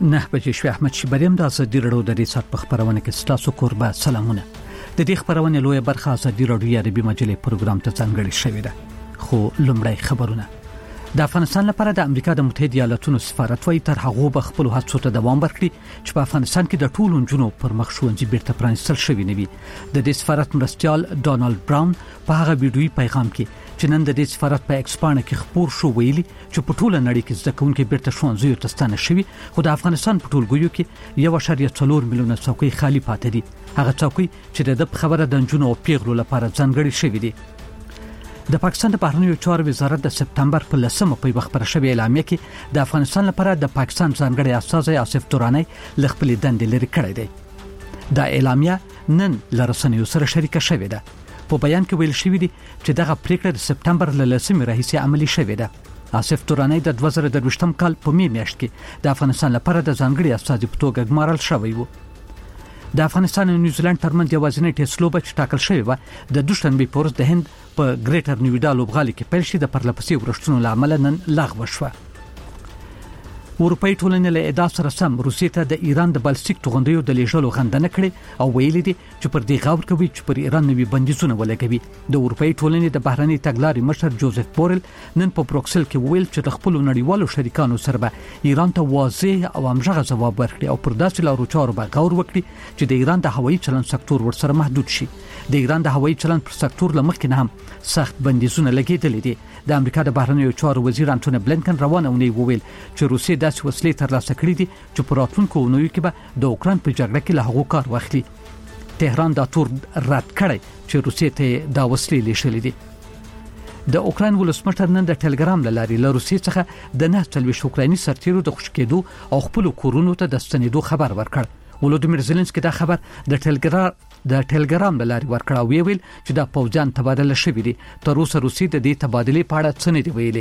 نه بجې شو احمد شیبریم د ازادي رادیو د ریسات په خبرونه کې ستاسو قربا سلامونه. د دې خبرونه لوی برخه ازادي رادیو عربي مجلې پروګرام ته ځانګړې شوې ده. خو لومړی خبرونه. د افغانستان لپاره د امریکا د متحده ایالاتونو سفارت وايي تر هغه به خپل هڅو ته دوام ورکړي چې په افغانستان کې د ټولو نجونو پر مخ ښوونځي بیرته پرانیستل شوي نه وي. د دې سفارت مرستیال ډونالد براون په هغه ویډیويي پیغام کې چې نن د دې سفارت په ایکسپانه کې خبر شو ویلي چې په ټوله نړۍ کې زده کوونکي بیرته ښوونځیو ته ستانه شوي، خو د افغانستان په ټولګیو کې 1.4 میلیونه څوکۍ خالی پاتې دي. هغه څوکۍ چې د خبره د نجونو او پیغلو لپاره ځانګړي شوي دي. د پاکستان د بهرنیو چارو وزارت د سپتمبر په 10مه په خبره شوې اعلامیه کې د افغانستان لپاره د پاکستان ځانګړي استازی آصف تورانی ل خپل دندې لري کړی دی. دا اعلامیه نن لرسنیو سره شریکه شوې ده. په بیان کې ویل شوی دی چې دغه پریکړه د سپتمبر ل 10مې راهیسې عملي شوې ده. آصف تورانی د 2023م کال په میاشت کې د افغانستان لپاره د ځانګړي استازي په توګه ګمارل شوی و. د افغانستان او نیوزیلند ترمنځ یوازینی ټیسټ لوبه چې ټاکل شوې و د دوشنبه په ورځ د هند په ګریټر نویډا لوبغالي کې پیل شي د پرلپسې ورښتونو لامل نن لغوه شوه. اروپאי ټولنې له ادعا سره سم روسیې ته د ایران د بالستیک توغندیو د لیږلو غندنه کړې او ویلي دي چې پر دې غور کوي چې پر ایران نوي بندیزونه ولګوي. د اروپאי ټولنې د بهرنی تګلارې مشر جوزف بورل نن په بروکسل کې ویل چې د خپل نړیوالو شریکانو سره به ایران ته واضح او همغږي ځواب ورکړي او پر داسې لارو چارو به غور وکړي چې د ایران د هوایي چلند سکتور ورسره محدود شي. د ایران د هوایي چلند پر سکتور لمخکې نه هم سخت بندیزونه لګیدل دي. د امریکا د بهرنیو چارو وزیر انټونی بلنکن روانه ونی وویل چې روسیې داسې وسلې ترلاسه کړې دي چې په راتلونکو اونیو کې به د اوکران په جګړه کې له هغو کار واخلي. تهران دا تور رد کړی چې روسیې ته دا وسلې لیږلې دي. د اوکران ولسمشر نن د ټلګرام لاري له روسیې څخه د 9 اوکراني سرتیرو د خوشکېدو او خپل کورونو ته د ستنېدو خبر ورکړ. ولودیمیر زيلنسکي دا خبر د ټلګرام لاري ورکړ او ویل چې دا پوځیان تبادله شوي دي. تر اوسه روسیې د دې تبادلې په اړه څه نه دی ویلي.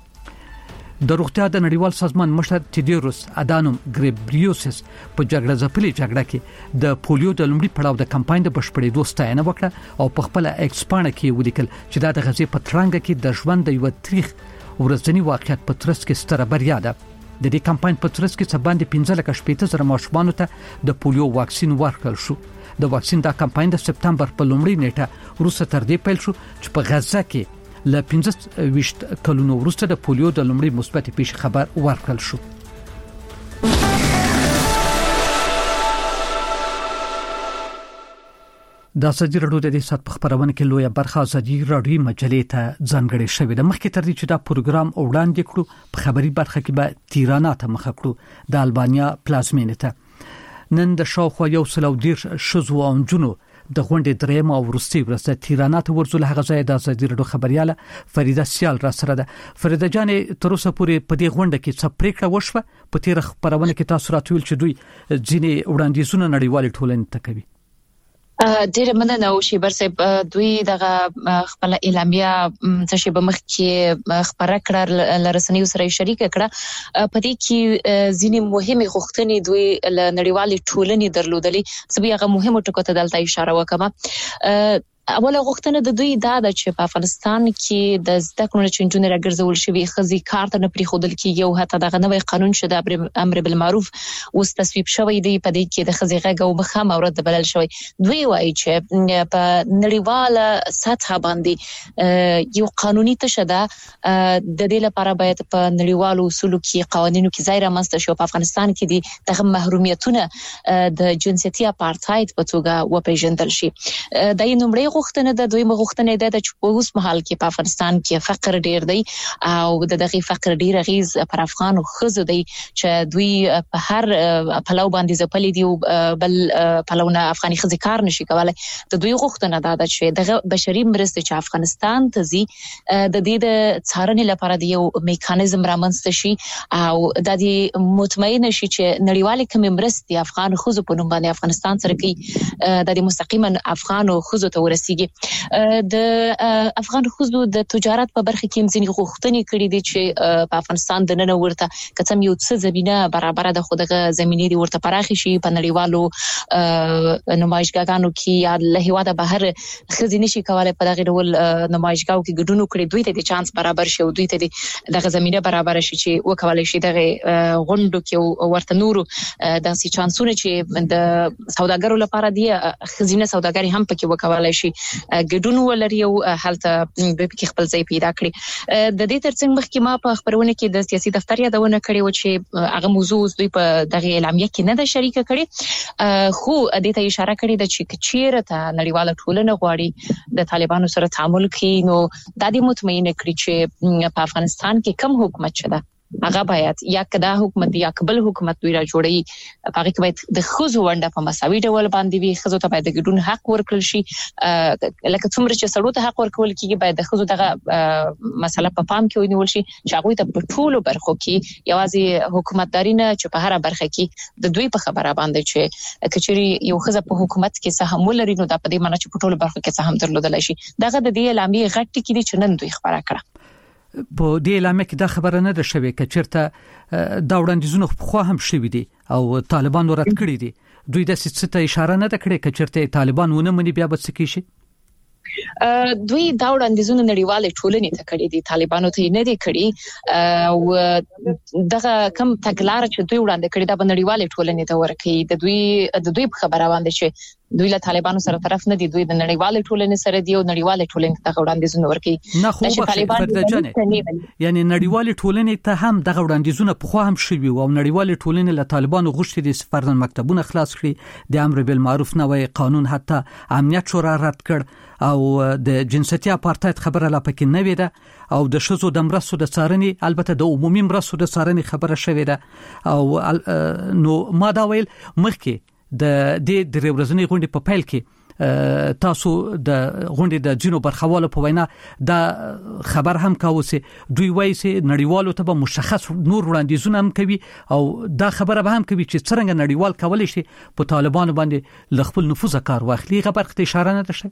د روغتیا د نړیوال سازمان مشر تیډیروس ادانوم ګریبریوسس په جګړه ځپلې جګړه کې د پولیو د لومړي پړاو د کمپاین د بشپړېدو ستاینه وکړه او په خپل ایکسپانه کې ولیکل چې دا د غزې په ترانګه کې د ژوند د یو تاریخ ورځنی واقعیت په ترڅ کې ستره بریا ده. د دې کمپاین په ترڅ کې څه باندې 15,000 ماشومان ته د پولیو واکسین ورکړل شو. د واکسین دا کمپاین د سپتمبر په لومړۍ نیټه وروسته تر دې پیل شو چې په غزه کې ل 15 کلونو وروسته د پولیو د لومړي مثبت پیښې خبر ورکړل شو. د ازادي رادیو د ریسات په خبرونه کې لوی برخه ازادي رادیو مجلې ته ځانګړې شوې ده. مخکې تر دې چې دا پروګرام وړاندې کړو په خبري برخه کې به تیرانا ته مخ کړو د البانیا پلازمینې ته. نن د شاوخوا 110 شذو او جنو د غونډې درېم او وروستي ورځ تیرانا ته ورزول هغه ځای د ازادي رادیو خبرياله فریده سیال را سره ده. فریده جانې تر اوسه پورې په دې غونډه کې څه پریکړه وشوه؟ په تیر خبرونه کې تاسو راتویل چې دوی ځینې وړاندیزونه نړیوال ټولنې ته کوي. ډېر مننه او شیبر صاحب دوی دغه خپل اعلامیه څه شی به مخ کې خبره کړه لرسنیو سره شریک کړه. په دې کې ځینې مهمه غوښتنې دوی له نړیوالې ټولنې درلودلې. سبي هغه مهمه ټکو ته دلته اشاره وکړه. اوله غوښتنه د دوی دا ده چې په افغانستان کې د زده کړو چنجونه راګرځول شوی خزي کار ته نه پریښودل کیږي او حتی دغه نوې قانون شوه د امر بالمعروف اوس تصویب شوی دی. په دې کې د خزي غږ او مخه مورد بلل شوی. دوی وایي چې په نړیواله سطح باندې یو قانوني تشه ده د دې لپاره باید په نړیوالو اصولو کې قوانینو کې ځای رامنځته شي. په افغانستان کې دي دغه محرومیتونه د جنسيتي اپارټاید په توګه وپیژندل شي. د نومړي غوښتنه د دوی غوښتنه ده چې په اوس مهال کې په افغانستان کې فقر ډیر دی او دغه فقر ډیر غیز پر افغان خزو دی چې دوی په هر پلو باندې ځپلې دي بل پلوونه افغاني خزي کار نشي کولای. د دوی غوښتنه ده چې دغه بشري مرسته چې افغانستان ته زی د دې د څارنې لپاره د یو میکانیزم رامنځته شي او د دې مطمئن شي چې نړیوال کوم مرستې افغان خزو په نوم باندې افغانستان سره کوي د مستقیما افغان خزو ته ورسي رسیږي د افغان ښځو د تجارت په برخه کې ځینې غوښتنې کړې دي چې په افغانستان د نن ورته کڅم یو څه زمينه برابر ده خو دغه زمينې دي ورته پراخي شي په نړیوالو نمایشګاهانو کې یا له هیواده بهر خزینه شي کولای په دغه ډول نمایشګاو کې ګډون وکړي دوی ته د چانس برابر شي او دوی ته دغه زمينه برابر شي چې وکولای شي دغه غونډو کې ورته نورو داسې چانسونه چې د سوداګرو لپاره دی خزینه سوداګري هم پکې وکولای شي ګډون ولري او هلته دوی پکې خپل ځای پیدا کړي د دې ترڅنګ مخکې ما په خبرونه کې د سیاسي دفتر یادونه کړې و چې هغه موضوع دوی په دغه اعلامیه کې نه ده شریک کړي خو د دې اشاره کړې ده چې چیرې ته نړیواله ټولنه غواړي د طالبانو سره تعامل کوي نو د دې مطمئنه کړی چې په افغانستان کې کم حکومت شته هغه باید یا کدا حکومت یا قبل حکومت دوی را جوړي هغه کې باید د خزو ونده په مساوي ډول باندې وي خزو ته باید د ګډون حق ورکړل شي لکه څومره چې سړو ته حق ورکول کیږي باید د خزو دغه مسله په پام کې ونیول شي چې هغه ته په ټولو برخو کې یوازې حکومتداري نه چې په هر برخه کې د دوی په خبره باندې چې کچري یو خزه په حکومت کې سهم ولري نو د په دې معنی چې په ټولو برخو کې سهم درلودل شي دغه د دې اعلامیه غټ ټکی دي چې نن دوی خبره کړه په دې اعلامیه کې دا خبره نه ده شوې چې چیرته دا وړاندیزونه خو هم شوي دي او طالبان رد کړی دي دوی د څه ته اشاره نه ده کړې چې چیرته طالبان ونه مني بیا به څه کیږي دوی دا وړاندیزونه نړیوالې ټولنې ته کړي دي طالبانو ته نه دي کړي او دغه کم تګلار چې دوی وړاندې کړي دا نړیوالې ټولنې ته ورکړي د دوی خبره باندې چې دوی له طالبانو سره طرف نه دي دوی د نړیوالې ټولنې سره دي او نړیوالې ټولنې ته وړاندیزونه ورکړي نه خو یعنی نړیوالې ټولنې ته هم دغه وړاندیزونه په خو هم شوي او نړیوالې ټولنې له طالبانو غوښتي دي فرضاً مکتبونه خلاص کړي د امر بالمعروف نوې قانون حتی امنیت شورا رد کړ او د جنسیتي اپارټاید خبره لا پکې نه وي ده او د شذو د مرستو د څارنې البته د عمومي مرستو د څارنې خبره شوې ده او نو ما دا ویل مخکې د دې ورځنی غونډې په پیل کې تاسو د غونډې د جنو برخوالو په وینا دا خبر هم کاوسه دوی وایي چې نړیوالو ته به مشخص نور وړاندیزونه هم کوي او دا خبره به هم کوي چې څنګه نړیوال کولای شي په طالبانو باندې لخپل نفوذ کار واخلي خبر ته اشاره نه ده شوی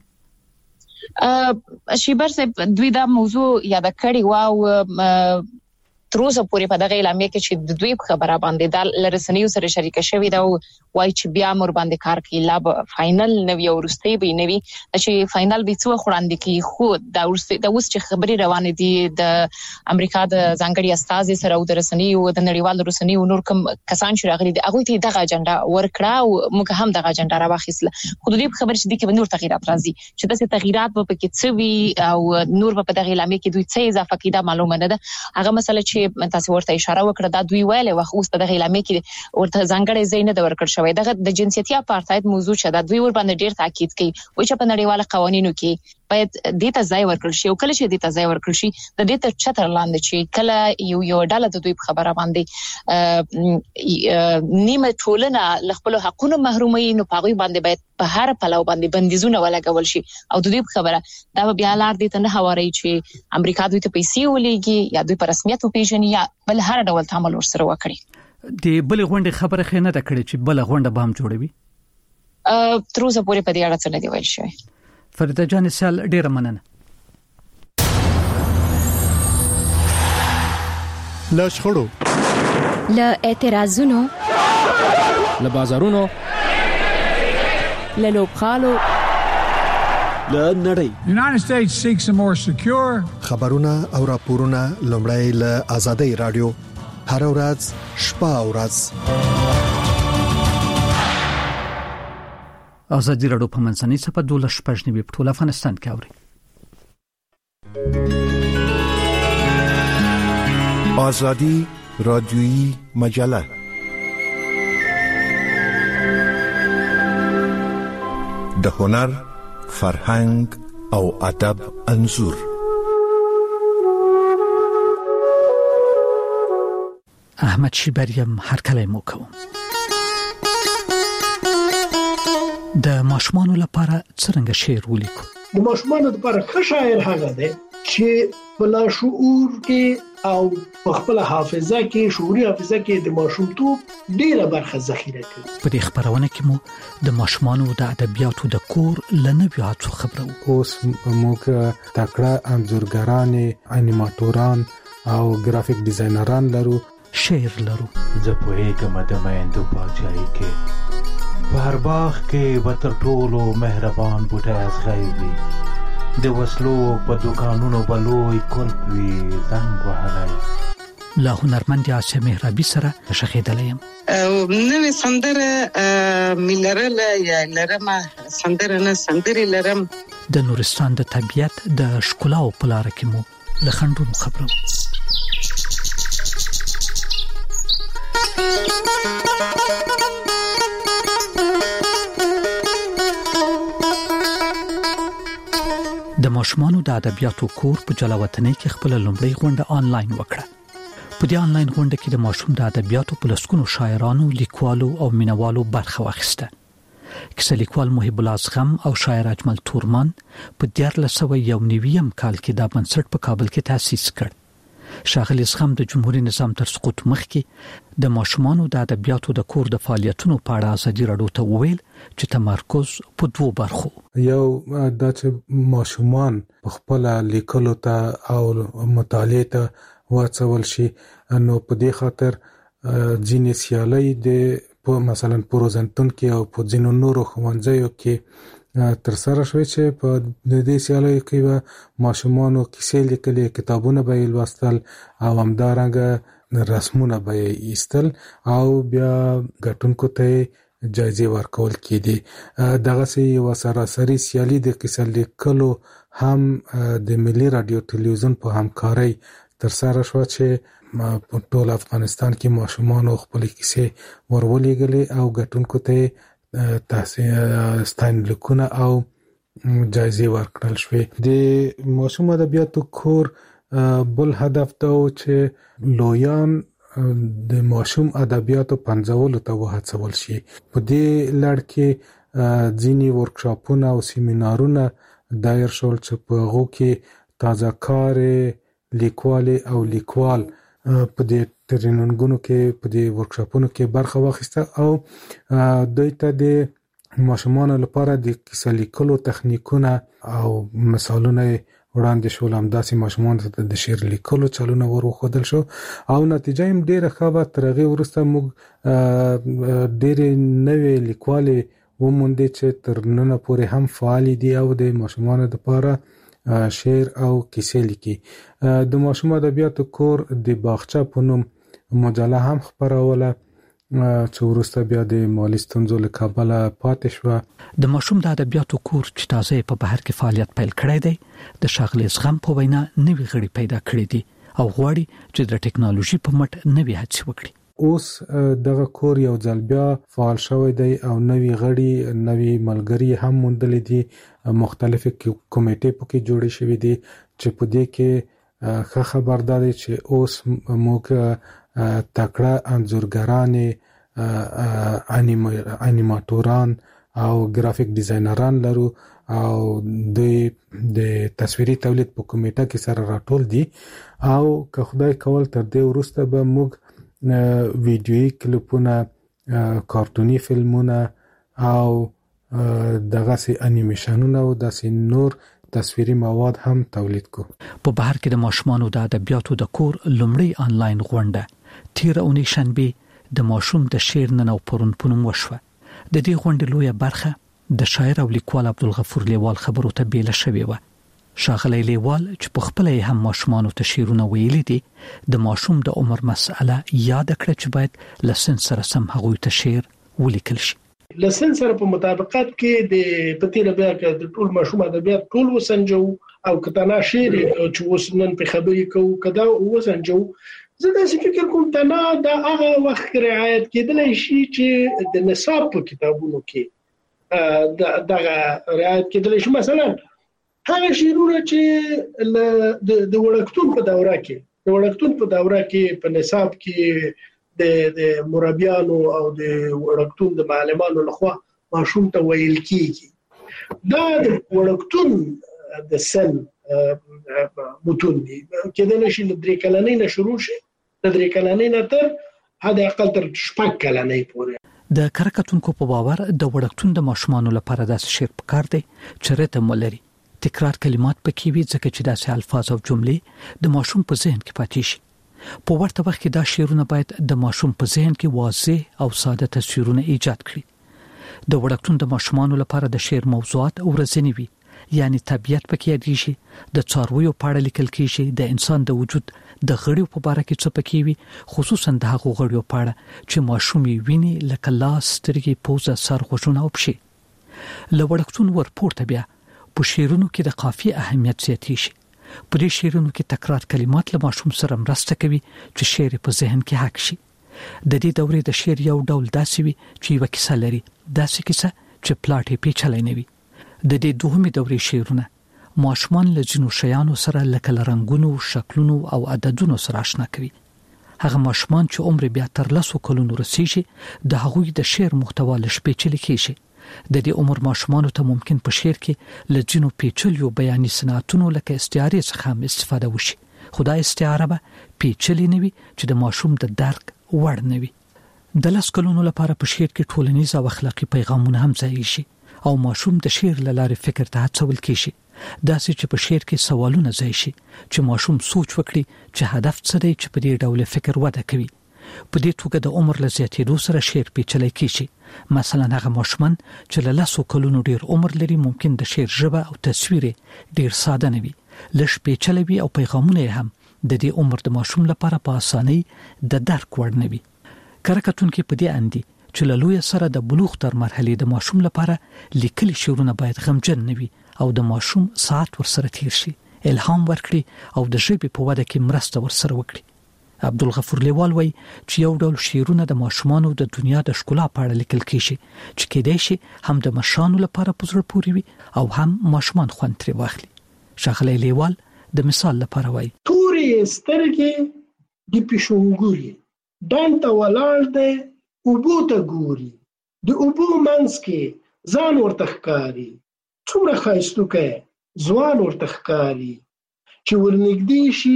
شیبر صاحب دوی دا موضوع یاد کړی واو تر اوسه پورې په دغه اعلامیه کې چې د دوی خبره باندې د لرسنیو سره شریک شوی دا وای چې بیا مور باندې کار کوي لا فائنل نوی او ورستي به نوی چې فائنل به څو خوراندې کې خو دا ورسته د اوس چې خبري روانه دي د امریکا د ځانګړي استاد سره او د رسنیو د نړیوال رسنیو نور کوم کسان چې راغلي دي هغه ته دغه اجنډا ورکړه او موږ هم دغه اجنډا راوخیسله خو د دې خبر چې د کې نور تغیرات راځي چې داسې تغیرات په کې څه وي او نور په دغه اعلامیه کې دوی څه اضافه کیده معلومه نه ده هغه مسله چې تاسو ورته اشاره وکړه دا دوی ویل او اوس په دغه اعلامیه کې ورته ځانګړي ځای نه ورکړ شوی دغه د جنسیتي اپارټاید موضوع چې دا دوی ور باندې ډیر تاکید کوي او چې په نړیواله قوانینو کې باید د ته ځای ورکړل شي او کله چې د ته ځای ورکړل شي د دې ته چتر لاندې چې کله یو ډاله د دوی خبره باندې نیمه ټولنه خپل حقوقو محرومي نو پاغوي باندې باید په هر پلو باندې بندیزونه ولګول شي او د دې خبره دا بیا لار دي ته نه هواري چې امریکا دوی ته پیسې ولېږي یا دوی په رسمیت وپیژني یا بل هر ډول تعامل ورسره وکړي د بل غونډې خبره خینه ده کړې چې بل غونډه به هم جوړوي تر اوسه پورې په دې اړه څه نه دی ویل شوی فريده جان سال ډیره مننه لا شخړو لا اعتراضونو لا بازارونو لا لوبخالو لا نړۍ United States seeks a more secure خبرونه او راپورونه لومړی له آزادۍ رادیو هر ورځ شپه او ورځ آزادی رادیو په منځنۍ صفه 12 په ټول افغانستان کې اوري آزادی رادیویی مجله د هنر فرهنګ او ادب انځور احمد شیبریم هر کله مو کوم د ماشومانو لپاره څنګه شعر ولیکو د ماشومانو لپاره ښه شاعر هغه دی چې بلا شعور کې او خپل حافظه کې شعوري حافظه کې د ماشومتوب ډیره برخه ذخیره کوي. په دې خبرونه کې مو د ماشومانو د ادبیاتو د کور لنوي هڅو خبرو. اوس موږ تکړه انځورګران، انیماتوران او گرافیک ډیزاینران لرو. شعر لرو. زه پوهیږم د میندو پاچاهي کې په هر باغ کې به تر ټولو مهربان بوټی ازغی وي، د وسلو په دوکانونو به لوی کلب وي زنګ وهلی. لا هنرمند آسیا مهرابي سره شخیدلی یم. نوې سندره میلرله یا لرمه سندره نه سندري لرم. د نورستان د طبیعت د ښکلا او پلار کې مو له خندونو خبرو. د ماشومانو د ادبیاتو کور په جلاوطنۍ کې خپل لومړی غونډه آنلاین وکړه. په دې آنلاین غونډه کې د ماشوم د ادبیاتو په لسګونو شاعرانو، لیکوالو او مینوالو برخه واخیسته. کیسه لیکوال محب الله اصغم او شاعر اجمل تورمان په 1991 کال کې د بنسټ په کابل کې تأسیس کړ. ښاغلی اصغم د جمهوریت نظام تر سقوط مخکې د ماشومانو د ادبیاتو د کور د فعالیتونو په اړه ازادي راډیو ته وویل چې تمرکز په دوه برخو. یو دا چې ماشومان خپل لیکلو ته او مطالعه ته واڅول شي، نو په دې خاطر ځینې سیالۍ د مثلا پروزنتون کې او په ځینو نورو ښوونځیو کې تر سره شوی چې په دې سیالیو کې به ماشومانو کیسې لیکلې، کتابونه به یې لوستل او همدارنګه رسمونه به یې ایستل او بیا ګټونکو ته جایزې ورکول کېدې. دغسې یوه سراسري سیالي د کیسه لیکلو هم د ملي رادیو تلویزیون په همکارۍ تر سره شوه چې په ټول افغانستان کې ماشومانو خپل کیسې ورولېږلې او ګټونکو ته ستاینلیکونه او جایزې ورکړل شوې. د ماشوم ادبیاتو کور بل هدف دا و چې لویان د ماشوم ادبیاتو پنځولو ته وهڅول شي. په دې لړ کې ځینې ورکشاپونه او سیمینارونه دایر شول چې په هغو کې تازه کار لیکوال او لیکوال په دې تریننګونو کې په دې ورکشاپونو کې برخه واخیسته او دوی ته د ماشومانو لپاره د کیسه لیکلو تخنیکونه او مثالونه وړاندې شول. همداسې ماشومانو ته د شعر لیکلو چلونه وروښودل شو او نتیجه یې ډېره ښه وه. تر هغې وروسته موږ ډېرې نوې لیکوالې وموندې چې تر ننه پورې هم فعالې دي او د ماشومانو لپاره شعر او کیسې لیکي. د ماشوم ادبیاتو کور د باغچه په نوم مجله هم خپروله چې وروسته بیا د مالي ستونزو له کبله پاتې شوه. د ماشوم د ادبیاتو کور چې تازه په بهر کې فعالیت پیل کړی دی د ښاغلي اصغم په وینا نوي غړي پیدا کړي دي او غواړي چې د ټکنالوژي په مټ نوي هڅې وکړي. اوس دغه کور یو ځل بیا فعال شوی دی او نوي غړي، نوي ملګري هم موندلي دي. مختلفې کمیټې پکې جوړې شوې دي چې په دې کې ښه خبر ده چې اوس موږ تکړه انځورګران، انیماتوران او گرافیک ډیزاینران لرو او د تصویري تولید په کمیټه کې سره راټول دي او که خدای کول تر دې وروسته به موږ ویډیویي کلیپونه، کارتوني فلمونه او دغسې انیمیشنونه او داسې نور تصویري مواد هم تولید کو. په بهر کې د ماشومانو د ادبیاتو د کور لومړی آنلاین غونډه تیره اونۍ شنبه د ماشوم د شعر نن او پرون په نوم وشوه. د دې غونډې لویه برخه د شاعر او لیکوال عبدالغفور لیوال خبرو ته بیله شوې وه. ښاغلی لیوال چې په خپله یې هم ماشومانو ته شعرونه ویلي دي د ماشوم د عمر مسئله یاد کړه چې باید له سن سره سم هغوی ته شعر ولیکل شي. له سن سره په مطابقت کې د پتیره بیا کې د ټول ماشوم ادبیات ټول وسنجو او کتنا شعر چې وسنن په خبرې کوو کدا وسنجو. زه د فکر کوم تنا د هغه وخت رعایت کېدل شي چې د نصاب په کتابونو کې دغه رعایت کېدل شي. مثلا هغه شعرونه چې د وړکتون په دوره کې په نصاب کې د مربیانو او د وړکتون د معلمانو لخوا ماشوم ته ویل کیږي. دا د وړکتون د سن متون دي کېدل شي د 3 کلنۍ نه شروع شي د 3 کلنۍ نه تر حد اقل تر 6 کلنۍ پورې د کرکټونکو په باور د وړکتون د ماشومان لپاره داسې شعر پکار دی چې رته مولري تکرار کلمات پکې وي ځکه چې داسې الفاظ او جملې د ماشوم په ذهن کې پاتې شي په ورته وخت کې دا شعرونه باید د ماشوم په ذهن کې واضح او ساده تصویرونه ایجاد کړي د وړکتون د ماشومان لپاره د شعر موضوعات ورځنی وي یعنی طبيعت پکې یادی شي د څارویو په اړه لیکل کیږي د انسان د وجود د غړیو په اړه کې څه پکې وي خصوصا د هغو غړیو په اړه چې ماشوم یې ویني لکه لاس سترګې پوزه سر غوږونه او پښې لوړکتون ورپورته بیا په شعرونو کې د قافیه اهمیت زیاتی شي په دې شعرونو کې تکرار کلمات له ماشوم سره مرسته کوي چې شعر په ذهن کې حک شي د دې دورې د شعر یو ډول داسې وي چې یو کیسه لري داسې کیسه چې پلاټ یې پیچلې نه وي د دې دوهمې دورې شعرونه ماشومان له جنو شیانو سره لکه رنگونو شکلونو او عددونو سره آشنا کوي هغه ماشومان چې عمر بیا تر 10 کلونو رسیږي د هغوی د شعر محتوا لشپېچل کیږي د دې عمر ماشومان ته ممکن په شعر کې له جنو پیچلیو بیاني صنعتونو لکه استعارې څخه استفاده وشي خدای استعاره به پیچلې نه وي چې د ماشوم د درک وړ نه وي د 10 کلونو لپاره په شعر کې ټولنیز او اخلاقی پیغامونه هم ځای شي او ماشوم د شعر لاره فکر ته هڅول کیږي داسې چې په شعر کې سوالونه ځای شي چې ماشوم سوچ وکړي چې هدف څه دی چې په دې ډول فکر وده کوي په دې توګه د عمر له زیاتېدو سره شعر پیچلې کیږي مثلا هغه ماشومان چې له 10 کلونو ډیر عمر لري ممکن د شعر ژبه او تصویر ډیر ساده نه وي لږ پیچلې وي او پیغامونه هم د دې عمر د ماشوم لپاره په اسانۍ د درک وړ نه وي کرکټونکو په دې اندي چې له لوی سره د بلوغ تر مرحله د ماشوم لپاره لیکلي شعرونه باید غمجن نه وي او د ماشوم ساعت ورسره تیر شي الهام ورکړي او د ژبې په وده کې مرسته ورسره وکړي عبدالغفور لیوال وای چې یو ډول شعرونه د ماشومانو د دنیا د ښکلا په اړه لیکل کیږي چې کېدای شي هم د مشانو لپاره پزړه پوري وي او هم ماشومان خوند ترې واخلي شغله لیوال د مثال لپاره وای تورې سترګې د پښونګوري دانته ولاړ دی اوبو ته ګوري د اوبو منځ کې ځان ورته ښکاري څومره ښایسته ځوان ورته ښکاري چې ورنږدې شي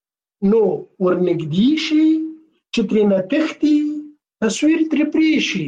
نو ورنږدې شي چې ترېنه تښتي تصویر ترې پرې شي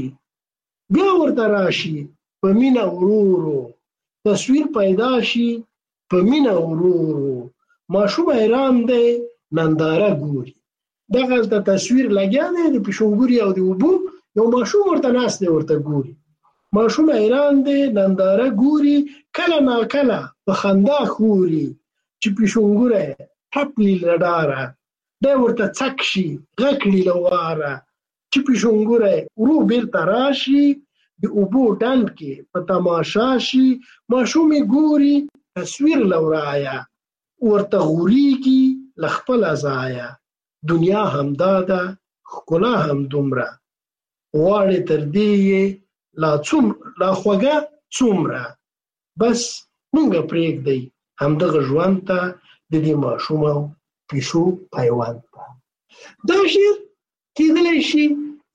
بیا ورته راشي په مینه ورورو تصویر پیدا شي په مینه ورورو ماشوم حیران دی ننداره ګوري دغه د تصویر لګیا دی د پښونګوري او د اوبو یو ماشوم ورته ناست دی ورته ګوري ماشوم حیران دی ننداره ګوري کله ناکله په خندا خوري چې پښونګوره حپلی لډاره دا ورته څک شي غکړي لواره چې پښونګوره ورو بیرته راشي د اوبو ډنډ کې په تماشا شي ماشوم ګوري تصویر لورایا ورته غوريږي لخپل ازایا دنیا همداده ښکلا هم دومره واړې تر دې لا خوګه څومره بس مونږ پرېږدي همدغه ژوند ته د دې ماشوم او پیشو پیوند دا شعر کېدلی شي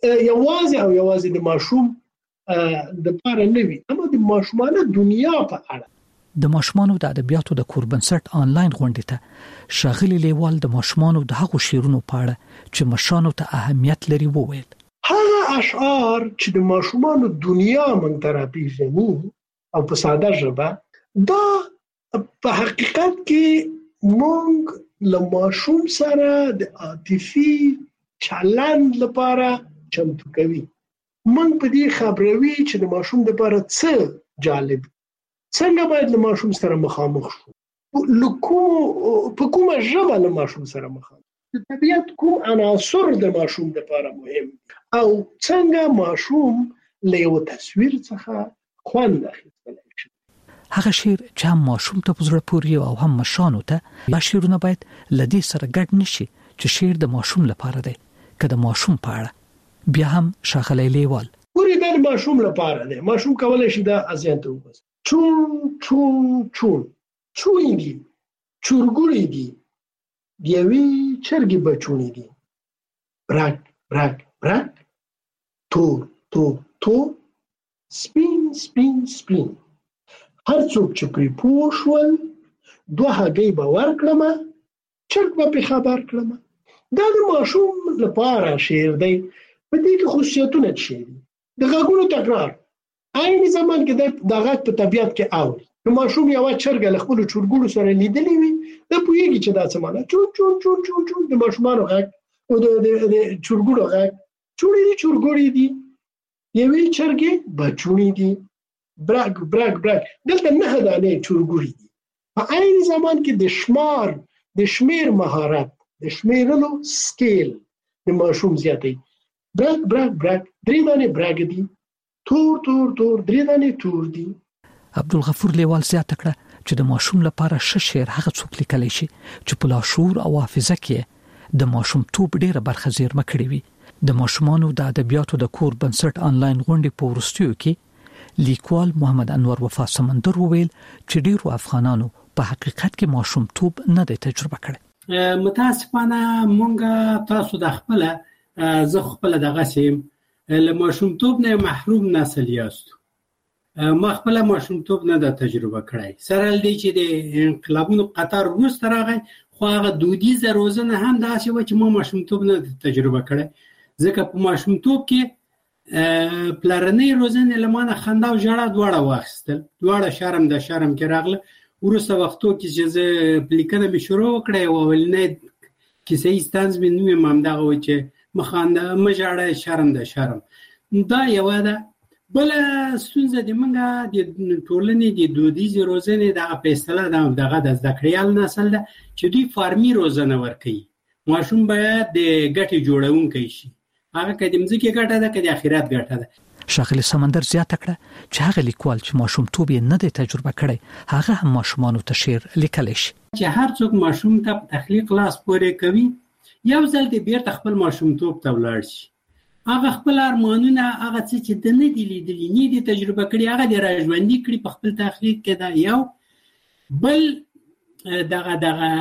یوازې د ماشوم د پاره نه وي اما د ماشومانه دنیا په اړه د ماشومانو د ادبیاتو د کور بنسټ آنلاین غونډې ته شاغلی لیوال د ماشومانو د هغو شعرونو په اړه چې مشانو ته اهمیت لري وویل هغه اشعار چې د ماشومانو دنیا مونږ ته راپېژني او په ساده ژبه دا په حقیقت کې مونږ له ماشوم سره د عاطفي چلند لپاره چمتو کوي مونږ په دې خبروي چې د ماشوم لپاره څه جالب څنګه باید له ماشوم سره مخامخ شو په کومه ژبه له ماشوم سره مخامخ د طبیعت کوم عناصر د ماشوم لپاره مهم او څنګه ماشوم له یو تصویر څخه خوند اخیستلی شي هغه شعر چې هم ماشوم ته پزړه پوري او هم مشانو ته یا شعرونه باید لدی سره ګډ نشي چې شعر د ماشوم لپاره دی که د ماشوم په اړه بیا هم شاغلی لیوال پوری د ماشوم لپاره دی ماشوم کولای شي دا اذان ته وبس چون چون چون چون دي چورګوري دي دیوی چرګي بچونی دي برک برک برک تو تو تو سپین سپین سپین هر څوک چې پرې پوه شول دوه هګۍ به ورکړم چرګ به په خبر کړم. دا د ماشوم لپاره شعر دی. په دې کې خصوصیتونه شي د غږونو تکرار عین زمان کې د غږ په طبيعت کې اوري. نو ماشوم یو چرګ له خپل چورګوړو سره لیدلی وي د پویږي چې دا څه معنی چون چون چون چون چون د ماشومانو غږ او د چورګوړو غږ چورګوړي دي یوې چرګې بچونی دي برګ برګ برګ دلته نه دانې چورګوړي دي. په عین زمان کې د شمیر مهارت د شمیرلو سکیل د ماشوم زیاتې برګ برګ برګ درې دانې برګ دي تور تور تور درې دانې تور دي. عبدالغفور لیوال زیاته کړه چې د ماشوم لپاره ښه شعر هغه څوک لیکلی شي چې په لاشعور او حافظه کې د ماشوم توپ ډیره برخه زیرمه کړې وي. د ماشومانو د ادبیاتو د کور بنسټ آنلاین غونډې په ورستیو کې لیکوال محمد انور وفا سمندر وویل چې ډیرو افغانانو په حقیقت کې ماشوم توپ نه د تجربه کړي. متاسفانه مونږ تاسو د خپل زه خپل دغه سیم له ماشوم توپ نه محروم نسل یاست. ما خپل ماشوم توپ نه د تجربه کړی. سره لدی چې د انقلابونو قطر وروسته راغی خو هغه دودیزه روزنه هم داسې و چې ما ماشوم توپ نه تجربه کړی. ځکه په ماشوم توپ کې پلرنۍ روزنه لمانه خندا او ژړا دواړه واخیستل. دواړه شرم کې راغله. ورسته وختو کې چې زه لیکنه به شروع کړې او ولنه کیسې ستانز مې نو مامدغه و چې مخانده مجاړه شرم دا یو ده. بل ستونزه د منګه د ټولنې د دودیزې روزنې د په اصطلاح دغه د ذکریال نسل ده چې دوی فارمي روزنه ورکوي. ماشوم باید د ګټې جوړونکی شي. هغه کدیم ځکه ګټه ده کدي اخرات ګټه ده. شاغلی سمندر زیاته کړه چې هغه لیکوال چې ماشوم توب یې نه دی تجربه کړی هغه هم ماشومانو ته شعر لیکلی شي. چې هر څوک ماشوم ته تخلیق لاس پورې کوي یو ځل د بیرته خپل ماشوم توب ته ولاړ شي. هغه خپل ارمانونه هغه چې د نه دی لیدلی نه دی تجربه کړی هغه د راژوندي کړی په خپل تخلیق کې دا یو. بل دغه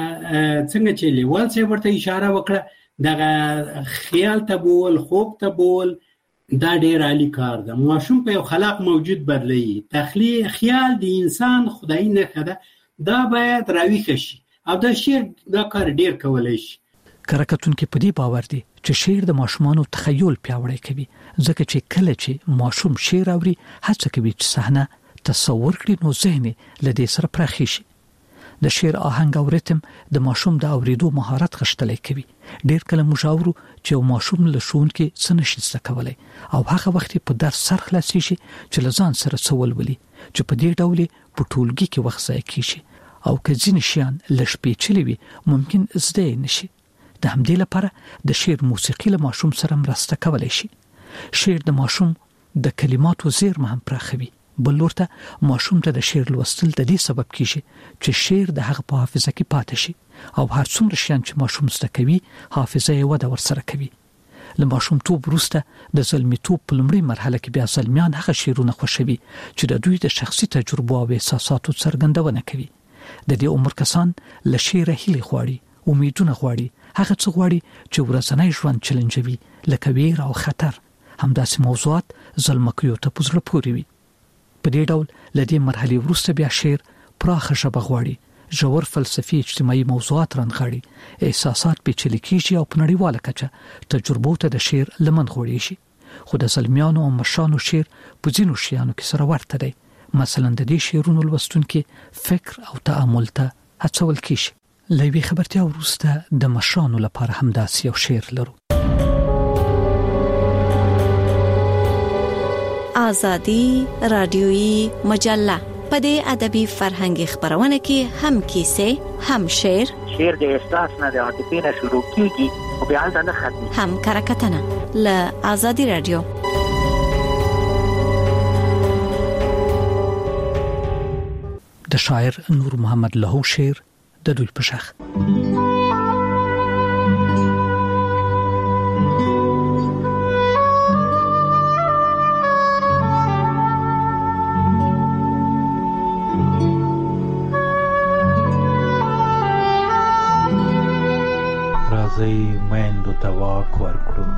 څنګه چې لیوال څه ورته اشاره وکړه دغه خیال ته بول خوب ته بول دا ډیر عالی کار ده. ماشوم په یو خلاق موجود بدلی تخلیق خیال د انسان خدای نه کړه دا باید راویښ شي او دا شعر دا کار ډیر کولای شي. کرکټون کې په دې باور دي چې شعر د ماشومانو تخیل پیاوړی کوي ځکه چې کله چې ماشوم شعر اوري هڅه کوي چې صحنه تصور کړي نو ذهن له دې سره پراخي شي. د شعر آهنګ او ریتم د ماشوم د اوریدو مهارت غښتلی کوي. ډیر کله موږ اورو چې ماشوم له ښوونکي څه نشي زده کولی او هغه وخت په درس سر خلاصي شي چې لزان سره څول ولي چې په دې ډول په ټولګي کې وخت ضایع کیږي او که ځینې شیان لږ پیچلي وي ممکن زده نشي. د همدې لپاره د شعر موسیقي له ماشوم سره مرسته کولی شي. شعر د ماشوم د کلماتو زیرمه هم پراخوي. بل ورته ماشوم ته د شعر لوستل د دې سبب کیږي چې شعر د هغه په حافظه کې پاتې شي او هر څومره شیان چې ماشوم زده کوي حافظه یې وده ورسره کوي. له ماشومتوب وروسته د زلمیتوب په لومړۍ مرحله کې بیا زلمیان هغه شعرونه خوښوي چې د دوی د شخصي تجربو او احساساتو څرګندونه کوي. د دې عمر کسان له شعر هیلې غواړي امیدونه غواړي هغه څه غواړي چې ورځنی ژوند چیلنجوي لکه ویر او خطر. همداسې موضوعات زلمکیو ته په زړه پورې وي. په دې ډول لدې مرحله وروسته بیا شعر پراخه ژبه غواړي ژور فلسفي اجتماعي موضوعات رانغاړي احساسات پیچلي کیږي او په نړیواله کچه تجربو ته د شعر لمن غوړي شي. خو د زلمیانو او مشانو شعر په ځینو شیانو کې سره ورته دی. مثلا د دې شعرونو لوستونکي فکر او تأمل ته هڅول کیږي. لوي خبرتیا وروسته د مشانو لپاره هم داسې یو شعر لرو. آزادی رادیویی مجله په دې ادبي فرهنګي خبرونه کې هم کیسې هم شعر د احساس نه د عاطفې نه شروع کیږي او بیا نه ختمي هم کرکټنه له آزادی رادیو. د شاعر نور محمد لهو شعر د دوی په شخ راځي میندو ته واک ورکړو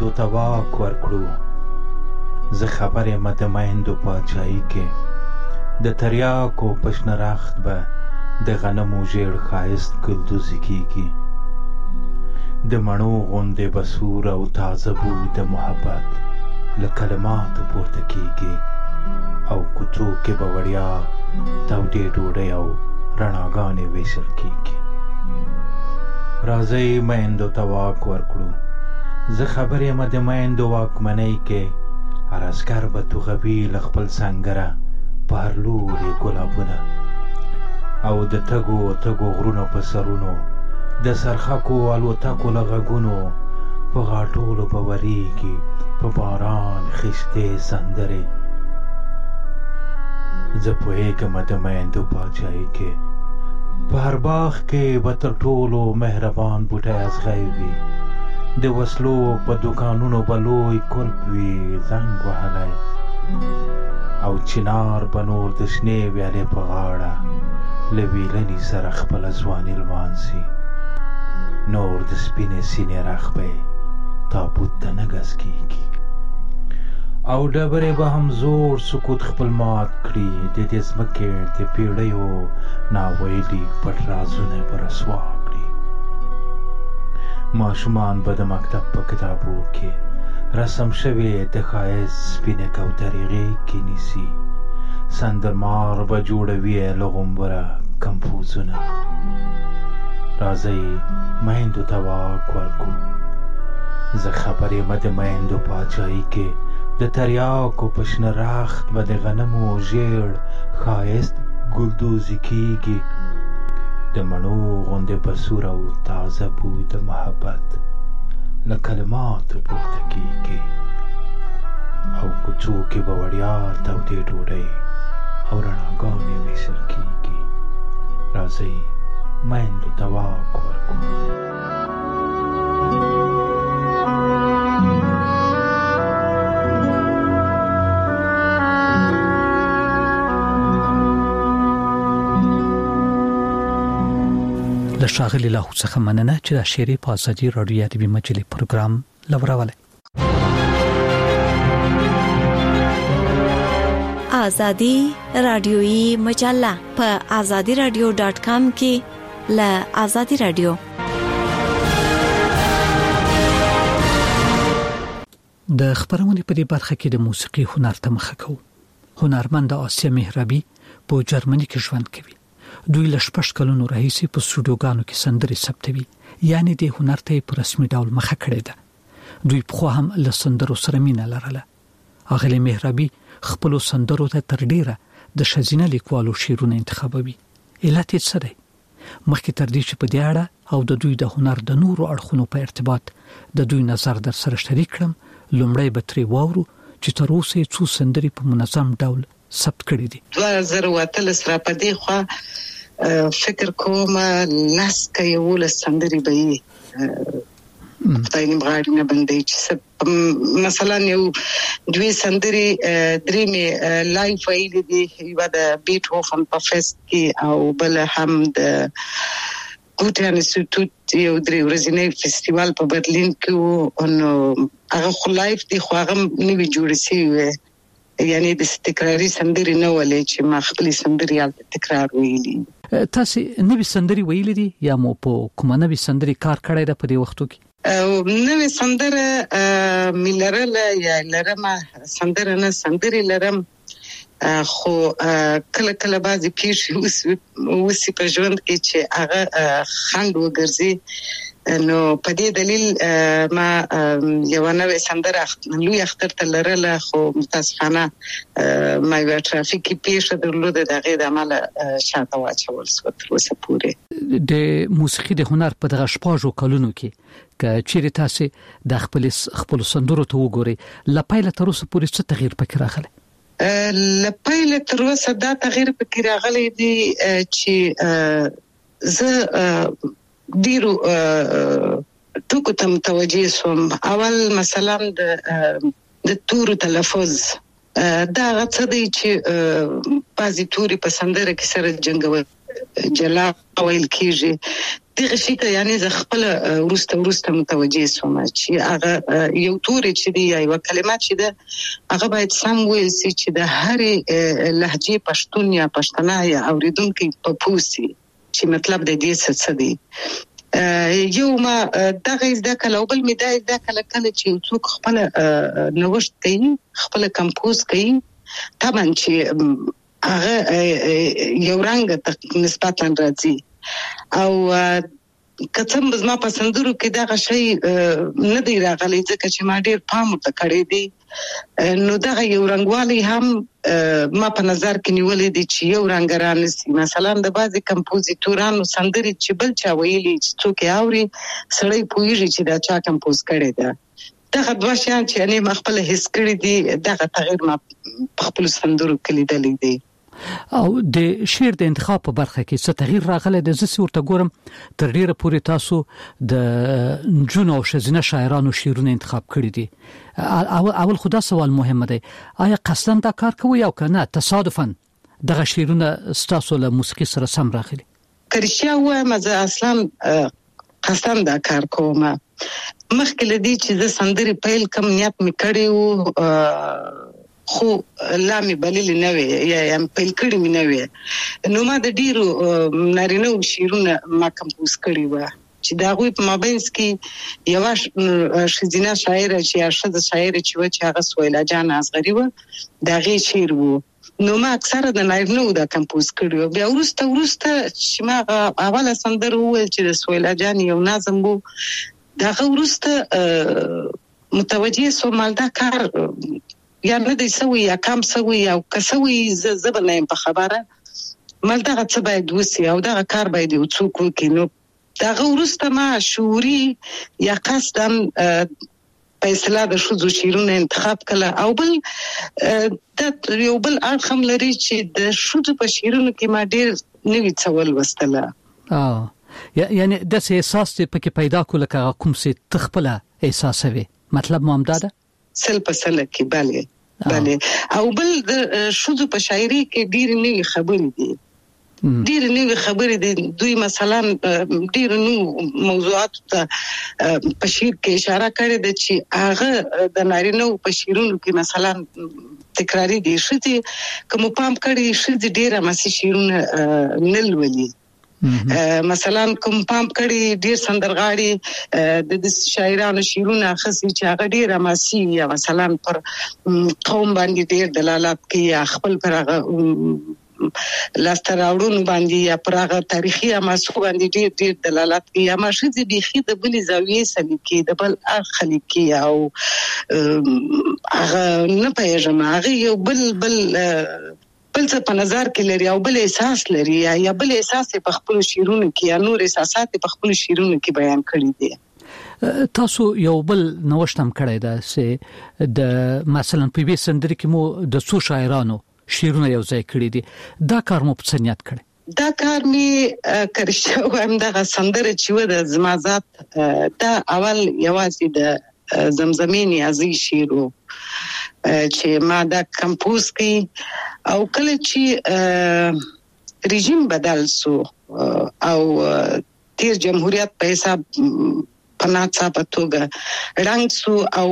زه خبرې مده میندو پاچایی کې د تریاکو پشنرخت به د غنمو ژیړ ښایست ګلدوزي کیږي. د مڼو غوندې بسور او تازه بوی د محبت له کلماتو پورته کیږي او کوڅو کې به وړیا تودې ډوډۍ او رڼاګانې ویشل کیږي. راځئ میندو ته واک ورکړو. زه خبر یم د میندو واکمنۍ کې هر عسکر به توغوي له خپل سنګره په هر لوري ګلابونه او د تګو تګو غرونو په سرونو د سرخکو الوتکو له غږونو په غاټولو به ورېږي په باران خیشتې سندرې. زه پوهېږم د میندو پاچاهۍ کې په هر باغ کې به تر ټولو مهربان بوټی ازغی وي. د وسلو په دوکانونو به لوی کلب وي زنګ وهلی او چنار به نور د شنې ویالې په غاړه له ویلنې سره خپله ځواني لمانځي. نور د سپینې سینې رخ به تابوت ته نه ګز کېږي او ډبرې به هم زوړ سکوت خپل مات کړي. د دې ځمکې د پیړیو ناویلي پټ رازونه به رسوا کړي. ماشومان به د مکتب په کتابو کې رسم شوې د ښایست سپینې کوترې غېږ کې نیسي. سندرمار به جوړوي له غومبره کمپوزونه. راځئ میندو ته واک ورکړو. زه خبر یم د میندو پاچاهۍ کې د تریاکو په شنه رخت به د غنمو ژیړ ښایست ګلدوزي کیږي. د مڼو غوندې بسور او تازه بوی د محبت له کلماتو پورته کیږي او کوڅو کې به وړیا تودې ډوډۍ او رڼاګانې ویشل کیږي. راځئ میندو ته واک ورکړو. د ښاغلي لاهور څخه مننه چې د شعري په ازادي راډیو ادبي مجلې پروګرام لوروله. ازادي رادیويي مجله په azadiradio.com کې له ازادي رادیو. د خبرونې په دې برخه کې د موسیقي هنر ته مخه کوو. هنرمند آسیا مهربي په جرمني کې ژوند کوي. دوی له 6 کلونو راهیسې په سټوډیوګانو کې سندرې ثبتوي، یعنی د هنر ته په رسمي ډول مخه کړې ده. دوی په خو هم له سندرو سره مینه لرله. اغلی مهربي خپل سندرو ته تر ډیره د شزینه لیکوالو شعرونه انتخابوي. علت یې څه دی؟ مخکې تر دې چې په دې اړه او د دوی د هنر د نورو اړخونو په ارتباط د دوی نظر در سره شریک کړم، لومړی به ترې واورو چې تر اوسه څو سندرې په منظم ډول ثبت کړې دي. 2013 سره په دې خوا فکر کوم لاس کې ول سندري به خدای نیم غاړي نه بندي چې مثلا یو دوی سندري درې می لایف ویل دي یو د بیټهوفن په فست کې او بل هم د ګوټه انسټیټیوټ یو درې ورځې فستیوال په برلین کې او هغه خو لایف دي خو هغه نیوي جوړ شي یعنی د تکراری سندري نه ولې چې ما خپل سندري حالت تکرار ویلي. تاسو نوې سندري ویلي دي یا مو په کومه نوې سندري کار کړی ده په دې وختو کې؟ نوې سندره ملرل یا لرمه سندره نه سندري لرم خو کله کله بعضی پیښې وسی په ژوند کې چې هغه خند وګرځي. نو په دې دلیل ما یو نوې سندره لوی اختر ته لرله خو متاسفانه ما یو ټرافیکي پیښه درلوده دغه د عمل شاته واچول سو تر اوسه پورې. د موسیقي د هنر په دغه شپږو کلونو کې چیرې تاسو د خپل سندرو ته وګورئ لپاره تر اوسه پورې څه تغییر پکې راغلی؟ لپاره تر اوسه دا تغییر پکې راغلی دی چې زه ډیرو ټکو ته متوجه سوم. اول مثلا د تورو تلفظ دا څه دی چې بعضی توري په سندره کې سره جنګول جلا ویل کیږي دغه شي ته یعنی ز خپل ورسته متوجه سوم چې هغه یو توري چې دی یو کلمات چې ده هغه باید سم ویل سي چې د هر لهجه پښتون یا پښتنه یا اوریدونکو په پوسی چې مطلب د دې څه دی یو ما دغه زده کله بل می دا کله چې څوک خپل نوښت کوي خپل کمپوز کوي طبعا چې هغه یو رنګ نسبتا راځي او کڅم زما پسندورو کې دا شی نه دی راغلی ځکه چې ما ډیر پام ورته کړی دی نو دا یو رنگوالي هم ما په نظر کې نیولې دي چې یو رنگ رانسي مثلا د بعضي کمپوزیټورانو سندري چې بل چا ویلي چې څوک اوري سړی پوهیږي چې دا چا کمپوز کړی دی دا دوه شیان چې نه خپل هیڅ کړی دي دا تغیر ما خپل سندرو کې لیدلې دي او د شعر د انتخاب په برخه کې څه تغییر راغلی د زسي ورته ګورم تر ډیره پورې تاسو د جنو او شزینه شاعرانو شعرونه انتخاب کړی دي اول خدا سوال مهم دی آیا قصداً دا کار کوي او کنه تصادفاً دغه شعرونه ستاسو له موسیقي سره سم راغلي کرشیا و مزه اصلا قصداً دا کار کوم مخکې لدی چې د سندري پیل کم نیت می کړی خو لامي بلل نه وي یا پیل کړی مې نه وي نو ما د ډیرو نارینه شعرونه ما کمپوز کړی و چې دا غوي په مابینس کې یو شزینه شاعر چې شزه شاعر چې هغه سویلا جان اصغری و دا غي شعر وو نو ما اکثره د نارینه دا کمپوز کړی بیا ورسته چې ما اوله سندر وویل چې د سویلا جان یو نظم وو دا ورسته متوجه سو مالدا کار یا نه دی سوي یا کم سوي او کسوي زبنه په خبره مالدا څه باید وسی او دا کار باید وڅوک وکړي نو دا ورسته ما شعوري یا قصداً په اصطلاح د شذو شعرونه انتخاب کړه او بل د یو بل اړخم لري چې د شذو په شعرونو کې ما ډیر نوې څول وستله یعنی د احساس په کې پیدا کول که کوم څه تخپل احساسوي مطلب مو همداده سل په سل کې بله او بل د شذو په شاعري کې ډیر نوې خبرې دي دوی مثلا ډیر نو موضوعات ته په شعر کې اشاره کړې ده چې هغه د نارینه په شعرونو کې مثلا تکراری دي شتي کوم پام کړي شتي ډیره ماسي شعرونه نلولي مثلا کوم پام کړي ډیر سندرغاړي د شاعرانو شعرونه خاصي چې هغه ډیر ماسي یا مثلا پر قوم باندې ډیر دلالت کوي خپل پر هغه لاستراوړونو باندې یا پر هغه تاریخي اماسو باندې ډیر دلالت کوي یا ماشي بيخي د بل زاویه سلی کې د بل اخلي کې او هغه نه پېژنم هغه یو بل څه په نظر کې لري او بل احساس لري یا بل احساس په خپل شعرونو کې یا نور احساسات په خپل شعرونو کې بیان کړی دي تاسو یو بل نوښتم کړی دا چې د مثلا په وی سندري کې مو د څو شاعرانو شعرونه یو ځای کړی دي دا کار مو په نیت کړی دا کار می کړی هم دا سندره چې و د زمازات دا اول یوازې د زمزمین یازي شعرو چې ما دا کمپوز کړي او کله چې رژیم بدل سو او تیر جمهوریت په حساب پناڅا پتوګه رنګ سو او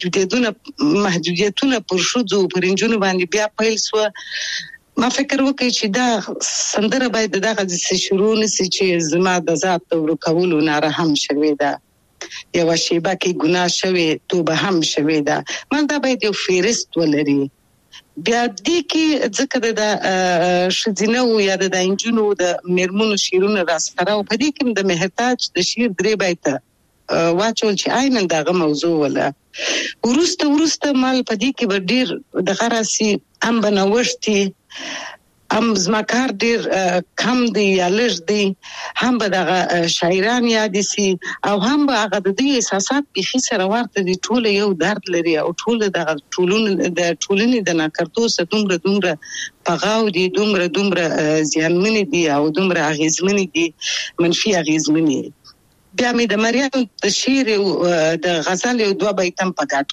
محدودیتونه پر شوزو پرنجونو باندې بیا پیل سو ما فکر وکړ چې دا سندره باید دغه د شروع نسی چې زما د ذات ورکول نه رحم شوي دا یو شیبه کې ګناه شوي توبه هم شوي دا من دا باید یو فهرست ولري بیا دې کې ځکه د شذینه او یا د انجونو د مرمنو شیرونه راسره او په دې کې د مهتاج د شیر درې بیت واچول چې عین دغه موضوع ولا ورسته مال په دې کې ډیر د غراسي ام بنوشتي ام زمکار ډیر کم دی یا لږ دی هم به دغه شاعران یاد سي او هم به هغه د دې احساسات په سره ورته دي ټول یو درد لري او ټول دغه ټولنې د ناکرتو ستومره پغاو دي دومره زیانمن دي او دومره اغیزمن دي منفي اغیزمن بیا مې د مریم د شعر او د غزل یو دوه بیتم په ګډ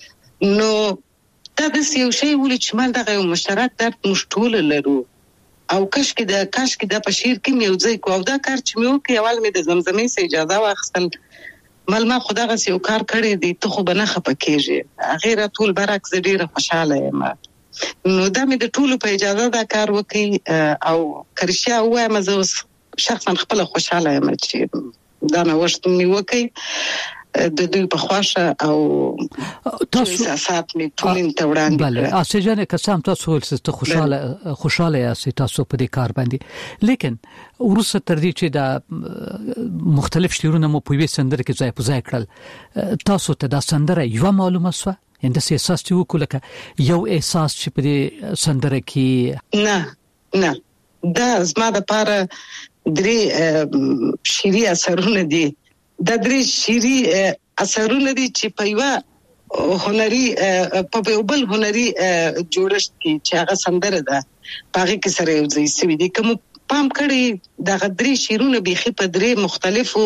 کړه نو دا د یو شی ولې چې مال دغه یو مشترک درد مشټول لرو او کاش کې د پشیر کې مې وځي کو او دا کار چې مې وکړ اول مې د زمزمې سه اجازه واخستل ملما خدای غسي وکړ کړی دی ته خو بنه خپکیږي غیر ټول برعکس ډیره خوشاله یم نو دا مې د ټولو په اجازه دا کار وکړي او کرشیا وایم زه شخصا خپل خوشاله یم چې دا نو وشت مې وکړي د دوی په خواشه او تاسو اساسات می ټولین ته وړاندې بله اسجنه قسم تاسو ولسته خوشاله یاست تاسو په دې کار باندې لیکن ورسره تر دې چې دا مختلف شیرونه مو په وې سندره کې ځای په ځای کړل تاسو ته دا سندره یو معلومه سو اند سه احساس چې وکړه یو احساس چې په دې سندره کې نه دا زما د پاره درې شیری اثرونه دي د درې شيري اثرونه دي چې په یو هنري په بل هنري جوړښت کې چې هغه سندره ده هغه کې سره یو ځای سوي دي کوم پام کړي د غدري شیرونه بيخي په درې مختلفو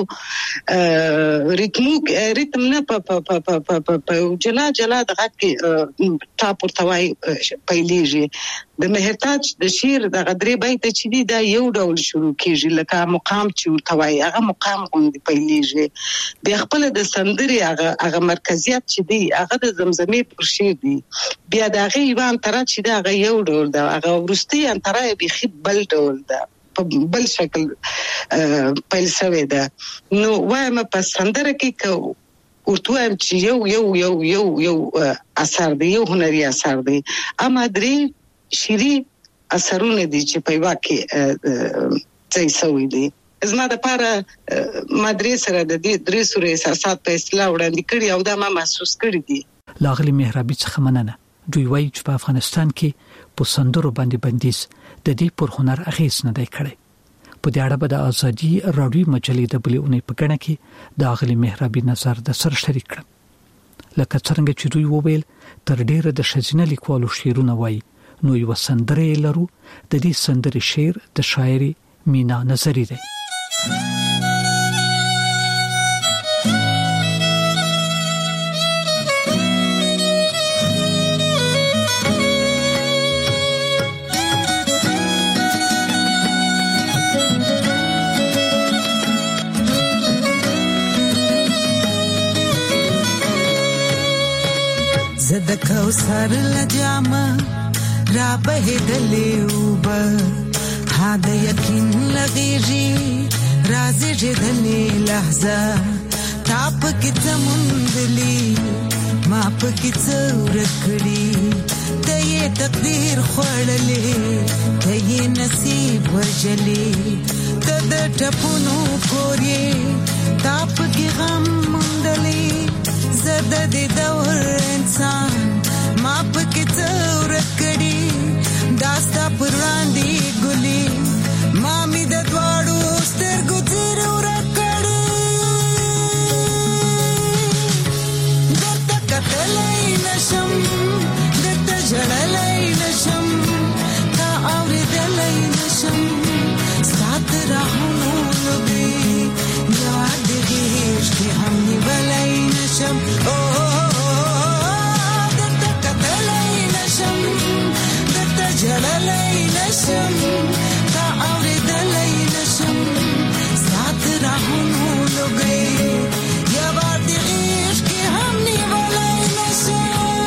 ریتم نه په جلا دغه کې ټاپ ورتوي پیلېږي د مهرتاج د شیر د غدري بیت چې دی دا یو ډول شروع کیږي لکه مقام چې ورتوي هغه مقام غوندي پیلېږي بیا خپل د سندري هغه مرکزیت چې دی هغه د زمزمې پر شیر دی بیا د هغه ایوان تر چې دا هغه یو ډول دا هغه ورستي انترای بيخي بل ډول دا بل شکل پیل شوی ده نو وایم په سندره کې ورته چې یو اثر دی یو هنري اثر دی اما درې شيري اثرونه دي چې په واقع ځای سوي دي زما د پاره مدرسې سره د دې درې سورې احساسات په اصطلاح وړاندې کړي او دا ما محسوس کړی دي لاغلی مهربي څخه مننه دوی وایي چې په افغانستان کې په سندرو باندې بندیز د دې پر هنر اغیز نه دی کړی په دې اړه به د ازادي رادیو مجلې د بلېونې په کڼه کې د اغلی مهربي نظر د سر شریک کړ لکه څنګه چې دوی وویل تر ډیره د شزینه لیکوالو شعرونه وایي نو یو سندره لرو د دې سندرې شعر د شاعري مینا نظری دی زد کوثر لجامه را بهدلې وبه هدا یقین لغیږي رازي جدلې لحظه تاپ کې تمندلي ما په کې څورکړي ته یې تقدیر خړلې ته یې نصیب وجلې ته د ټپونو کورې تاپ کې غم مندلې زد د دور انسان ما په کې څورکړي داستا پراندي ګلي ما می د دواړو سترګو ضرور کړي دته کتلای نشم دته جړلای نشم تا اورېدلای نشم سات راهونو لګي یاد دې چې هم نیولای نشم او دته کتلای نشم دته جړلای نشم تا اورېدلای نشم سات راهونو لګي یاد دې چې هم نیولای نشم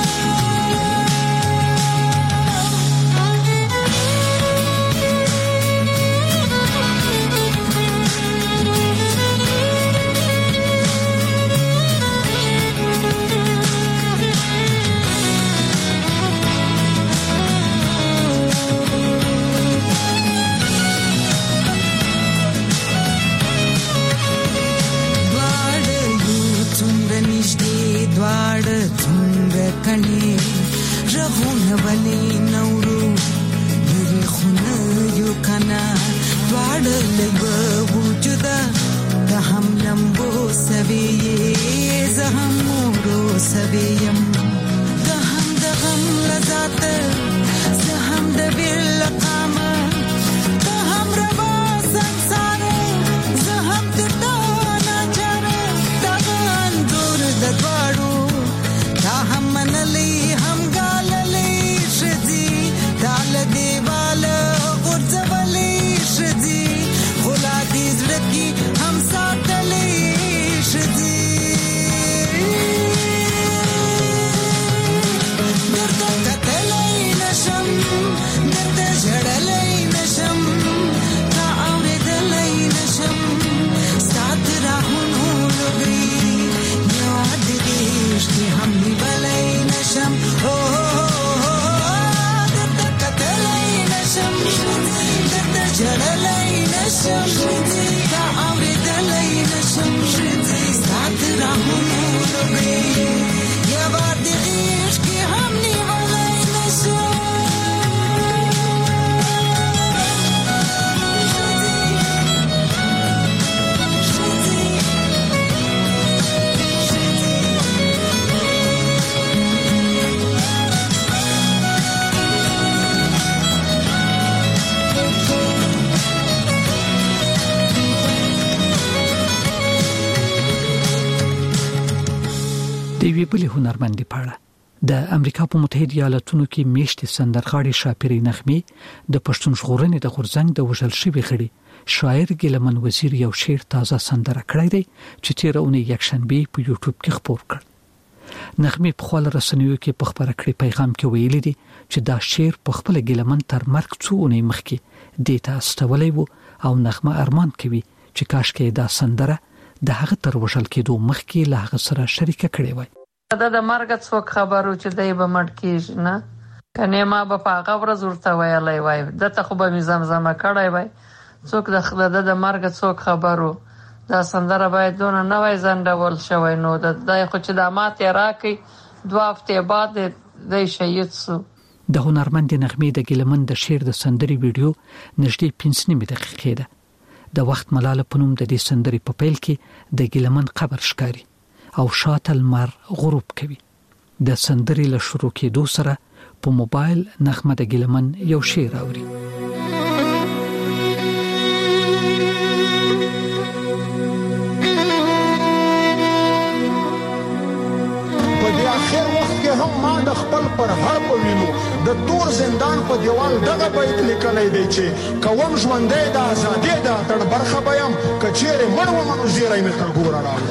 دواړه څنګه کني رغونه ولې نورو لري خونه یو کنا دواړه له وجوده د هم لمبو سوي زه هم مورو سويم د هم د غم لذات زه هم د بل قامه د هم روا ਸੰਸਾਰ زه هم د تانا چر د اندور د دواړو هم منلی هم ګاللی شدي دال دیواله ورځو جړلای نشم دا اورېدلای نشم سات راهونو لګي یا باد دې کې هم نیولای نشم د وی بل هنرمندي پاړه د امریکا په متحده ایالاتونو کې میشتې سندرغاړي شاپيري نغمي د پښتون ژغورنې د غورځنګ د وژل شوی غړي شاعر ګلمن وزیر یو شعر تازه سندره کړی دی چې تیرونه یکشنبه په یوټیوب کې خپور کړ. نغمي په خپل رسنیو کې په خبره کړی پیغام کې ویلي دی چې دا شعر په خپل ګلمن تر مرګ څونه مخکې دیتا استولې وو او نغمه ارمان کوي چې کاش کې دا سندره د هغه تر وژل کېدو مخکې له هغه سره شریکه کړې وای. دا د مرګ څوک خبرو چې دای به مړ کیږي نه کنه ما په هغه ورځ ورته ویلای وای دته خو به می زمزمه کړای وای څوک د مرګ څوک خبرو دا سندره باید دونه نه وای زندول شوی نو د خو چې د ماته راکې 2 هفته بعد د شهید سو. د هنرمند نغمې د ګلمن د شعر د سندري ویډیو نږدې 15 دقیقې ده. د وخت ملاله پنوم د دې سندري په پیل کې د ګلمن قبر ښکاری او شاته المر غروب کوي. د سندري له شروع کېدو سره په موبایل نغمه د ګلمن یو شعر اوري. په دې اخر وخت کې هم ما د خپل پر هر په وینو د تور زندان په دیوال دغه بیت لیکلی دی چې کوم ژوندې د ازادۍ د اتړ برخه بیم کچېرې مړ وم نو زیری مې تر ګوره راغله.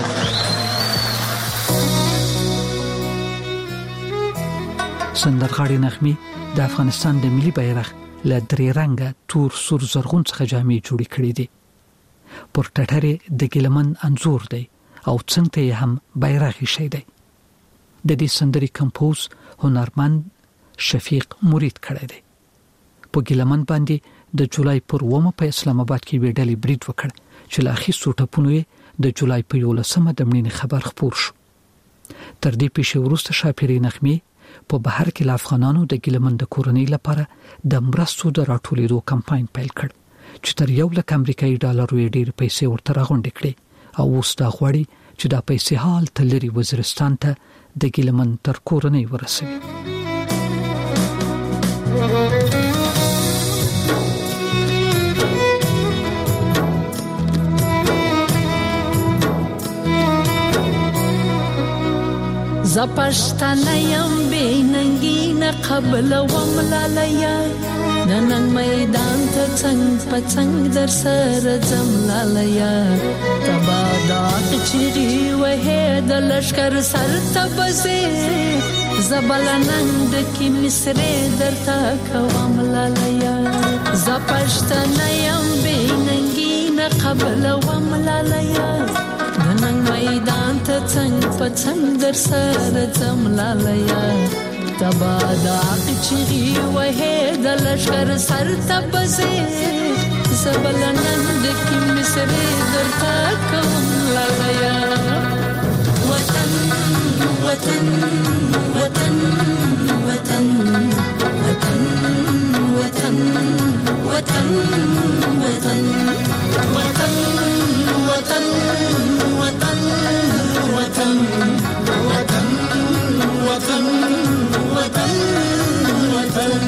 سندرغاړي نغمي د افغانستان د ملي بیرغ له درې رنګه تور سور زرغون څخه جامې جوړې کړې دي. پر ټټره د ګلمن انزور دی او څنګه هم بیرغ شي دی. د دې سندري کمپوز هنرمند شفیق مرید کړی دی. په ګلمن باندې د جولای پر 1 په اسلام آباد کې ویډلې برید وکړ چې لاخي سوټپونو د جولای په 11 د مړینې خبر خپور شو. تر دې پیښې وروسته شاپيري نغمي په بهر کې افغانانو د ګلمن د کورنۍ لپاره د مرستو د راټولېدو کمپاین پیل کړ چې تر $1 امریکایي ډالرو ډېر پیسې ورته راغونډې کړې او اوس دا غواړي چې دا پیسې حال تلري وزیرستان ته د ګلمن تر کورنۍ ورسوي. زپشتنه یم بیننګی نه قبل وملالیا نن میدان ته څنګ په څنګ در سره زملالیا تبا دات چیری وه د لشکر سر تبزه زبلنند کی مصری درتا کوملالیا زپشتنه یم بیننګی نه قبل وملالیا نن میدان ته څنګ په څنګ در سره زملالیا تبا دات چیری وه د لشکر سر تبزه زبلنند کی مصری درتا کوملالیا وطن وطن وطن وطن وطن وطن وطن وطن وطن وطن وطن وطن وطن وطن وطن وطن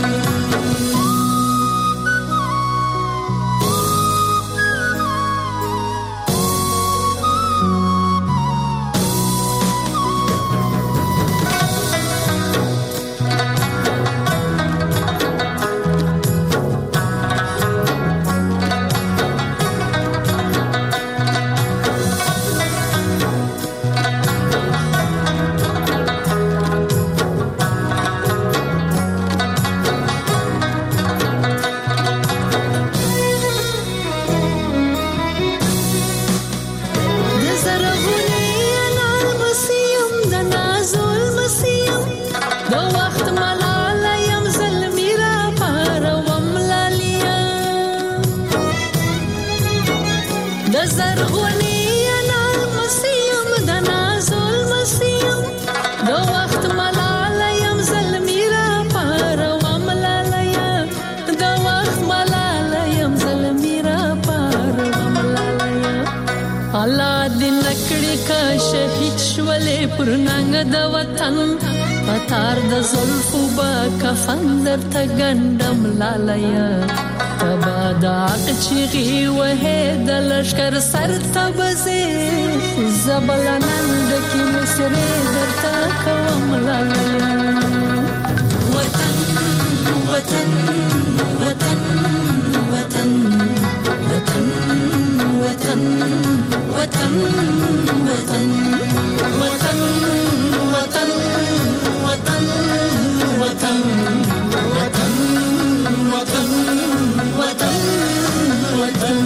پر ننګ د وطن پتار د زلفو با کفن در تګندم لالیا تبا دا چیغي وه د لشکر سر تبزه زبلنند کی مسره درتا کوم لالیا وطن وطن وطن وطن وطن وطن وطن وطن وطن وطن وطن وطن وطن وطن وطن وطن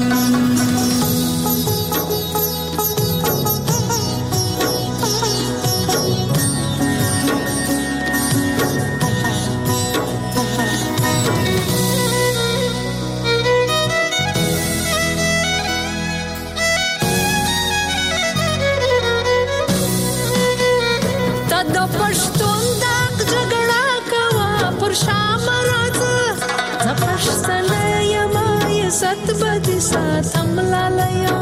ست بدی ساتم لالیا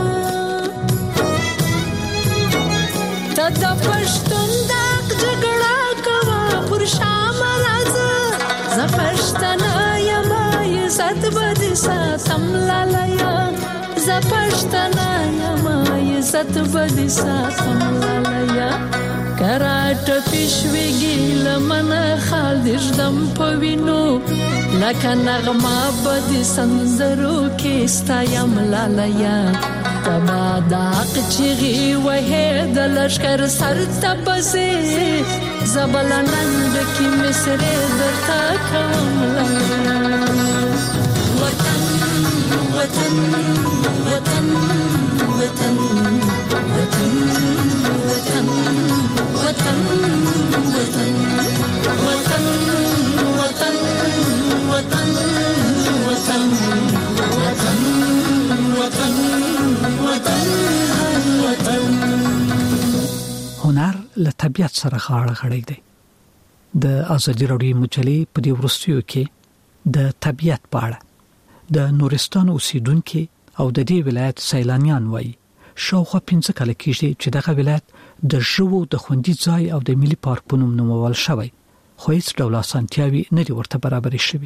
تا پښتون داغ جګړه کوا پر شام راځه ز پښتون یم ست بدی ساتم لالیا ز پښتون یم ست بدی ساتم لالیا کراټ پښویږي لمن خال دشدم پوینو لکه نغمه بدی سندرو کې ستایم لالیا تبا داق چیغي وه د لشکر سر تبسه زبلنند کی مسره درتا کوم لالیا وطن وطن وطن وطن وطن وطن وطن وطن وطن وطن وطن وطن وطن وطن وطن وطن هنر له طبيعت سره غاړه غړی دی د ازادي راډیو مجلې په دې ورستیو کې د طبيعت په اړه د نورستان اوسیدونکو او د دې ولایت سیلانیان وایي شاوخوا 15 کال کېږي چې دغه ولایت د ژوو د خوندي ځای او د ملي پارک په نوم نومول شوی خو هیڅ ډول اسانتیاوي نه دي ورته برابرې شوي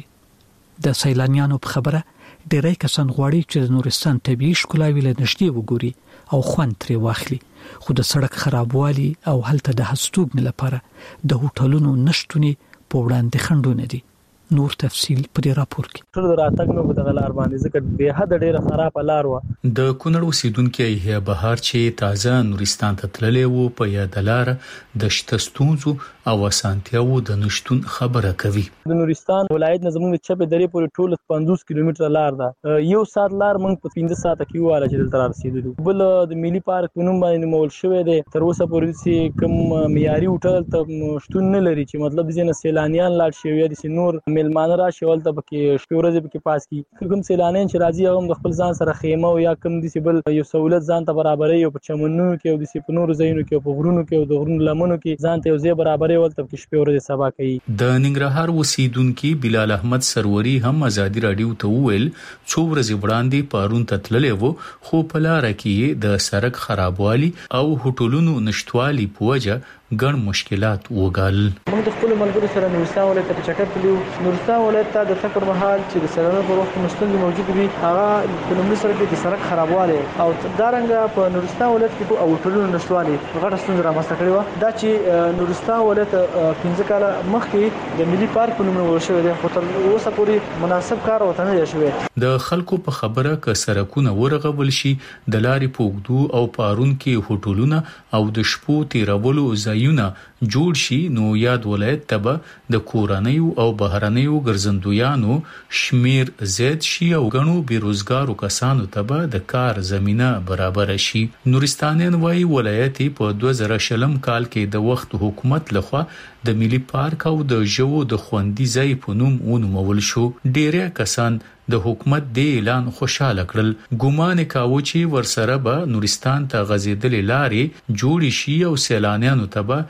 د سیلانیانو په خبره ډېری کسان غواړي چې د نورستان طبيعي ښکلاوي له نږدې وګوري او خوند ترې واخلي خو د سړک خرابوالي او هلته د هستوګنې لپاره د هوټلونو نشټونی په وړاندې خنډونه دي نور تفصیل په دې راپور کې ټول راتګ نو د لار باندې ځکه به حد ډیره خراب لار و د کونړ اوسیدونکو هي بهار چې تازه نورستان ته تللی وو په یاد لار د شتستونزو او اسانتیاو د نشټون خبره کوي د نورستان ولایت نظمون چپه درې پورې ټول 50 کیلومتر لار ده یو سات لار موږ په 15 ساعت کې واله چې تر رسیدلو بل د ملي پارک په نوم باندې مول شوې ده تر اوسه پورې چې کوم معیاري هوټل ته شتون نه لري چې مطلب دې نه سیلانیان لاړ شي یا د نور ملمانه را شول ته پکې شپورځ پکې پاس کی کوم سیلانیان چې راځي هغه د خپل ځان سره خیمه او یا کوم دي بل یو سہولت ځان ته برابرې او په چمنونو کې او د سپنور زینو کې او په غرونو کې او د غرونو لمنو کې ځان ته یو ځای برابرې ولته کې شپورځ سبا کوي د ننګرهار اوسیدونکو بلال احمد سروري هم ازادي رادیو ته ویل څو ورځې وړاندې پارون ته تللی وو خو په لار کې د سړک خرابوالي او هوټلونو نشټوالي په وجه ګڼ مشکلات وګال موږ د خپل ملګرو سره نورستان ولایت ته چکر کړو نورستان ولایت ته د تکر محل چې د سره په وخت مستند موجود وي هغه په نومړي سره کې د سړک خرابواله او دارنګ په نورستان ولایت کې او هوټلونو نشټوالي غټه ستونزه رامنځته کړې و دا چې نورستان ولایت 15 کال مخکې د ملي پارک په نوم ورشوي د هوټل اوسه پوری مناسب کار وته نه شوی د خلکو په خبره ک سرکونه ورغول شي د لارې پوګدو او پارون کې هوټلونه او د شپو تیرولو ځایونه جوړ شي نو یاد ولایت ته د کورنیو او بهرنیو ګرځندویانو شمیر زیات شي او غنو بیروزګارو کسانو ته د کار زمينه برابر شي نورستانیان وايي ولایت په 2000 کال کې د وخت حکومت لخوا د ملي پارک او د ژوو د خوندي ځای په نوم ونومول شو ډیره کسان د حکومت د اعلان خوشاله کړل ګومان کاوه چې ورسره به نورستان ته غزیدل لارې جوړ شي او سیلانیانو ته به ګڼ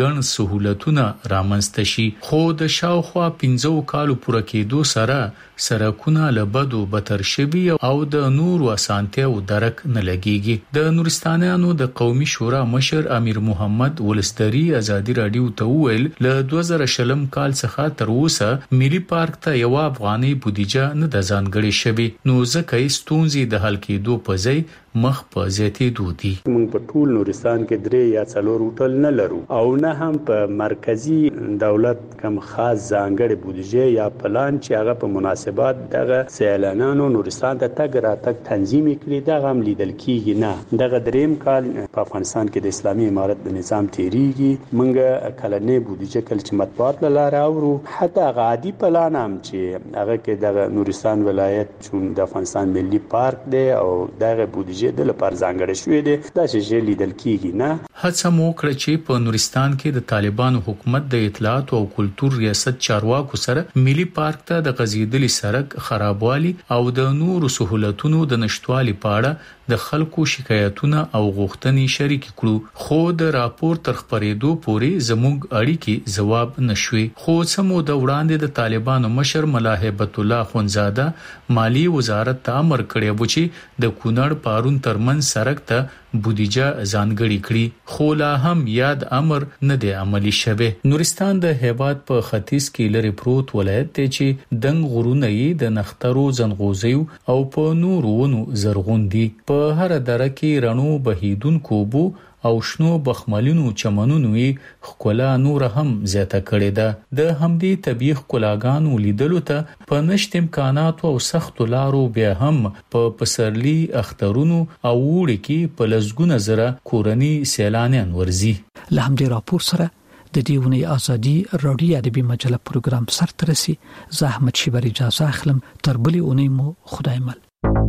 ګڼ سہولتونه رامنځته شي. خو د شاوخوا 15 کالو پوره کېدو سره سرکونه لبدو بتر شوي او د نور اسانتیاو درک نه لګيږي. د نورستانیانو د قومي شورا مشر امیر محمد ولستری ازادي رادیو ته ویل ل 2000 کال څخه تر اوسه ملي پارک ته یو افغاني بودیجه نه د ځانګړي شوی، نو ځکه ستونزې د حل کېدو په ځای مخ په زیاتېدو دي. موږ په ټول نورستان کې 3 یا 4 هوټل نه لرو او نه هم په مرکزی دولت کوم خاص ځانګړي بودیجه یا پلان چې هغه په مناسبات دغه سیلانانو نورستان ته تګ راتګ تنظیم کړي دغه هم لیدل کیږي نه. دغه دریم کال په افغانستان کې د اسلامي امارت د نظام تیریږي، موږ کلنې بودیجه کل چې مطبوعات لاره اورو، حتی عادي پلان هم چې هغه کې د نورستان ولایت چون د افغانستان ملي پارک دی او دغه بودیجه د لپاره ځانګړې شوې ده دا چې لیدل کیږي نه. هڅه مو کړې چې په نورستان کې د طالبانو حکومت د اطلاعات او کلتور ریاست چارواکو سره ملي پارک ته د غزیدلي سړک خرابوالي او د نورو سہولتونو د نشټوالي په اړه د خلکو شکایتونه او غوښتنې شریک کړو، خو د راپور تر خبرېدو پورې زموږ اړیکې جواب نشوي. خو سمو د وړاندې د طالبانو مشر ملا هیبت الله خونزاده مالی وزارت ته امر کړی و چې د کونړ پارون ترمن سړک ته بودیجه ځانګړي کړي، خو لا هم یاد امر نه دی عملی شوی. نورستان د هیواد په ختیځ کې لري پروت ولایت دی چې دنګ غرونه یې د نخترو زنغوزیو او په نورو ونو زرغون دي. په هر دره کې رڼو بهیدونکو بو او شنو بخملونو چمنونو یې ښکلا نور هم زیاته کړې ده. د همدې طبیعي ښکلاګانو لیدلو ته په نشت امکاناتو او سختو لارو بیا هم په پسرلي اخترونو او وړي کې په لزګونه زره کورني سیلانیان ورزي. له همدې راپور سره د دې ونې ازادي رادیو ادبي مجله پروګرام سره ترسي. زه احمد شیبر اجازه اخلم، تر بلې اونۍ مو خدای مل.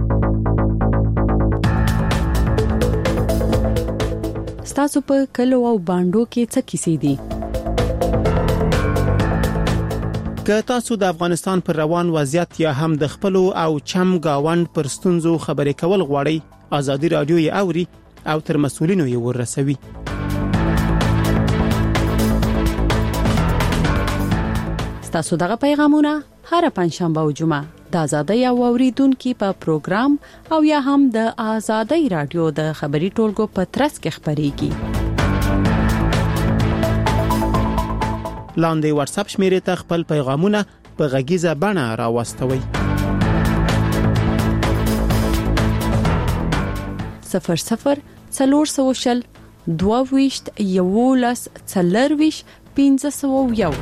تاسو په کلو او باندو کې څه کیسې دي؟ که تاسو د افغانستان پر روان وضعیت یا هم د خپل او چم گاوند پر ستونزو خبرې کول غواړئ، ازادي رادیو یې اوري او تر مسؤلینو یې ورسوي. تاسو دغه پیغامونه هر پنځشنبه او جمعه د آزادۍ او اوریدونکو په پروګرام او یا هم د آزادۍ رادیو د خبري ټولګو په ترڅ کې خبريږي. لاندې واتس اپ شمیرې ته خپل پیغامونه په غږیزه بڼه راوستوي. 00 400 22 11 40 1501.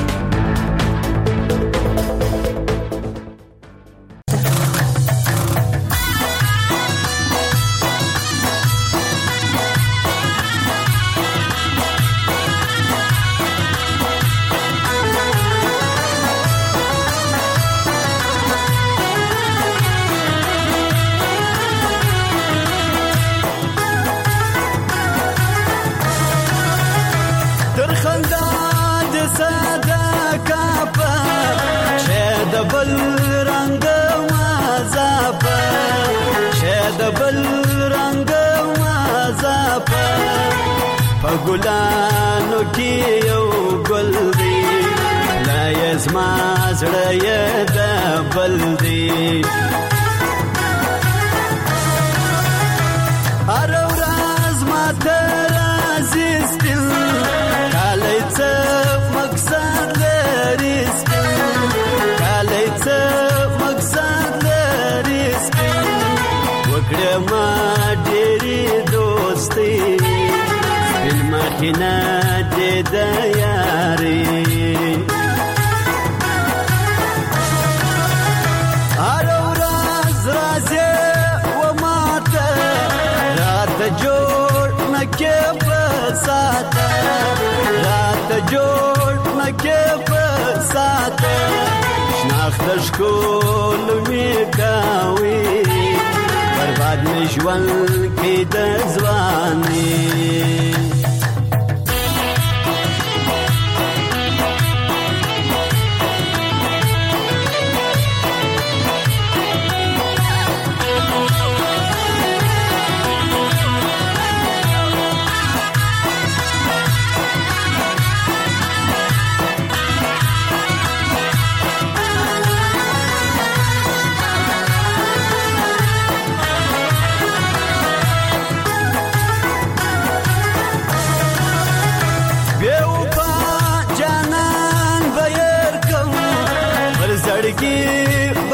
ګلانو کې یو ګل دی لا یزما زړه یې د بل دی هر ورځ ما تر عزیز دل کله څه مقصد لري کله څه مقصد لري وکړه ما ډېری دوستي مخینه دې د یاري هر ورځ راځي و ماته رات جوړ نکې په ساته رات جوړ نکې په ساته شناخت شکول می کاوي برباد می ژوند کې د ځواني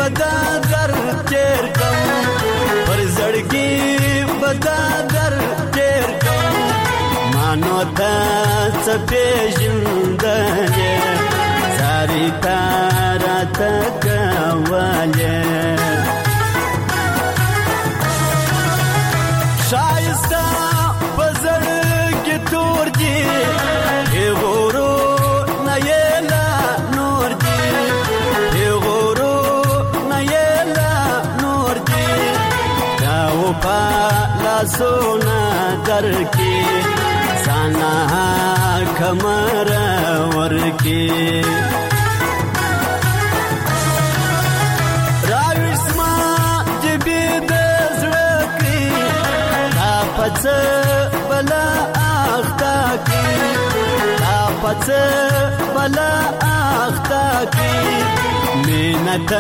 بدا در تیر کم پر زړګي بدا در تیر کم مانو ته څپې ژوندلې ساری تارا تکواله شایسته بزړ کې تور دي غورو نه یلا نور دي غورو نه یلا نور دي دا و پالا سونا در کې سانا کمر ور کې پڅ بلا اختا کی تا پڅ بلا اختا کی مینت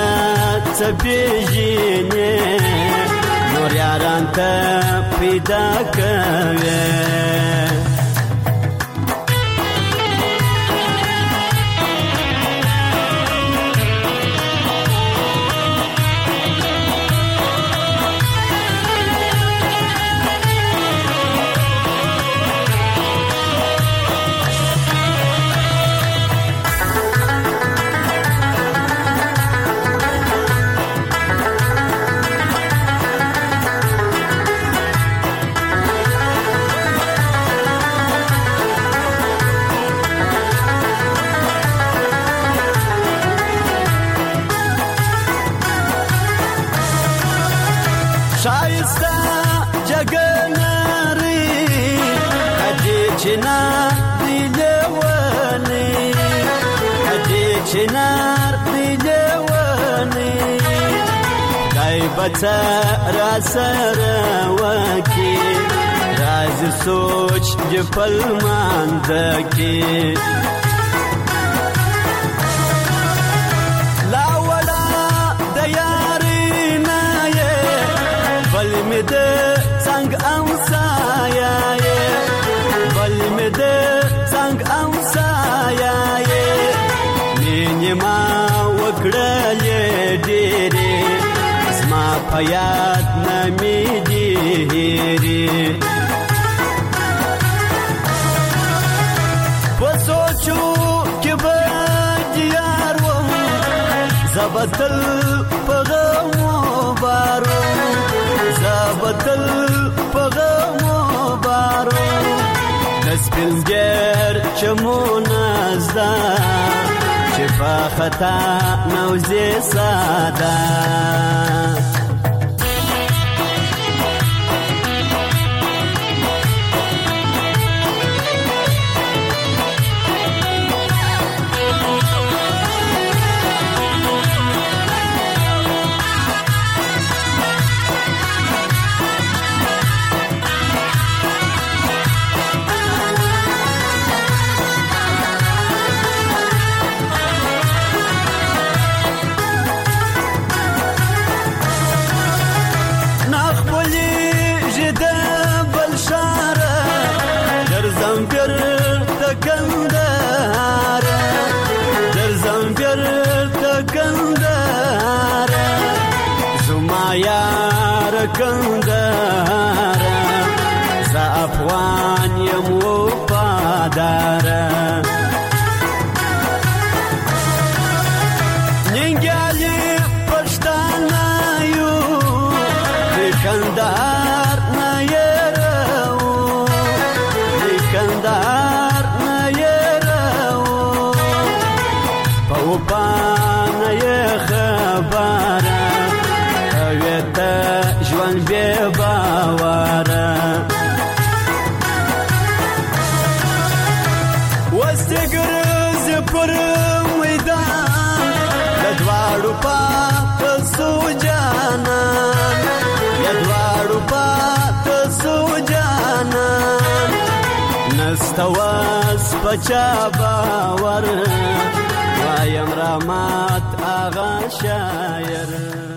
څپېژنې نور یاران ته پیدا کوي شایسته جګناري کدي چنار دی لونی کدي چنار دی لونی دای بچا را سره وکی راز سوچ جپل ماندکی لا ولا دیاری نایه بل می د څنګه امسایا بل می د څنګه امسایا مینه ما وکړلې ډېرې زما پیات نامې ډېرې په سوچو کې به دیار وم زبتل په غمو بارو زبتل پغمو بارو نسپلگر چمونا زدا چفا خطا نوزی سادا کندهار ز افغان یم وفادار ننګیالي پښتانه یو د کندهار نه یو د کندهار نه یو په وپانه خبره کوي ژوند بې باوره وسې ګرځې پر میدان د دواړو پاته سو جانان د دواړو پاته سو جانان نسته واس په چا باور وایم رحمت آغا شاعر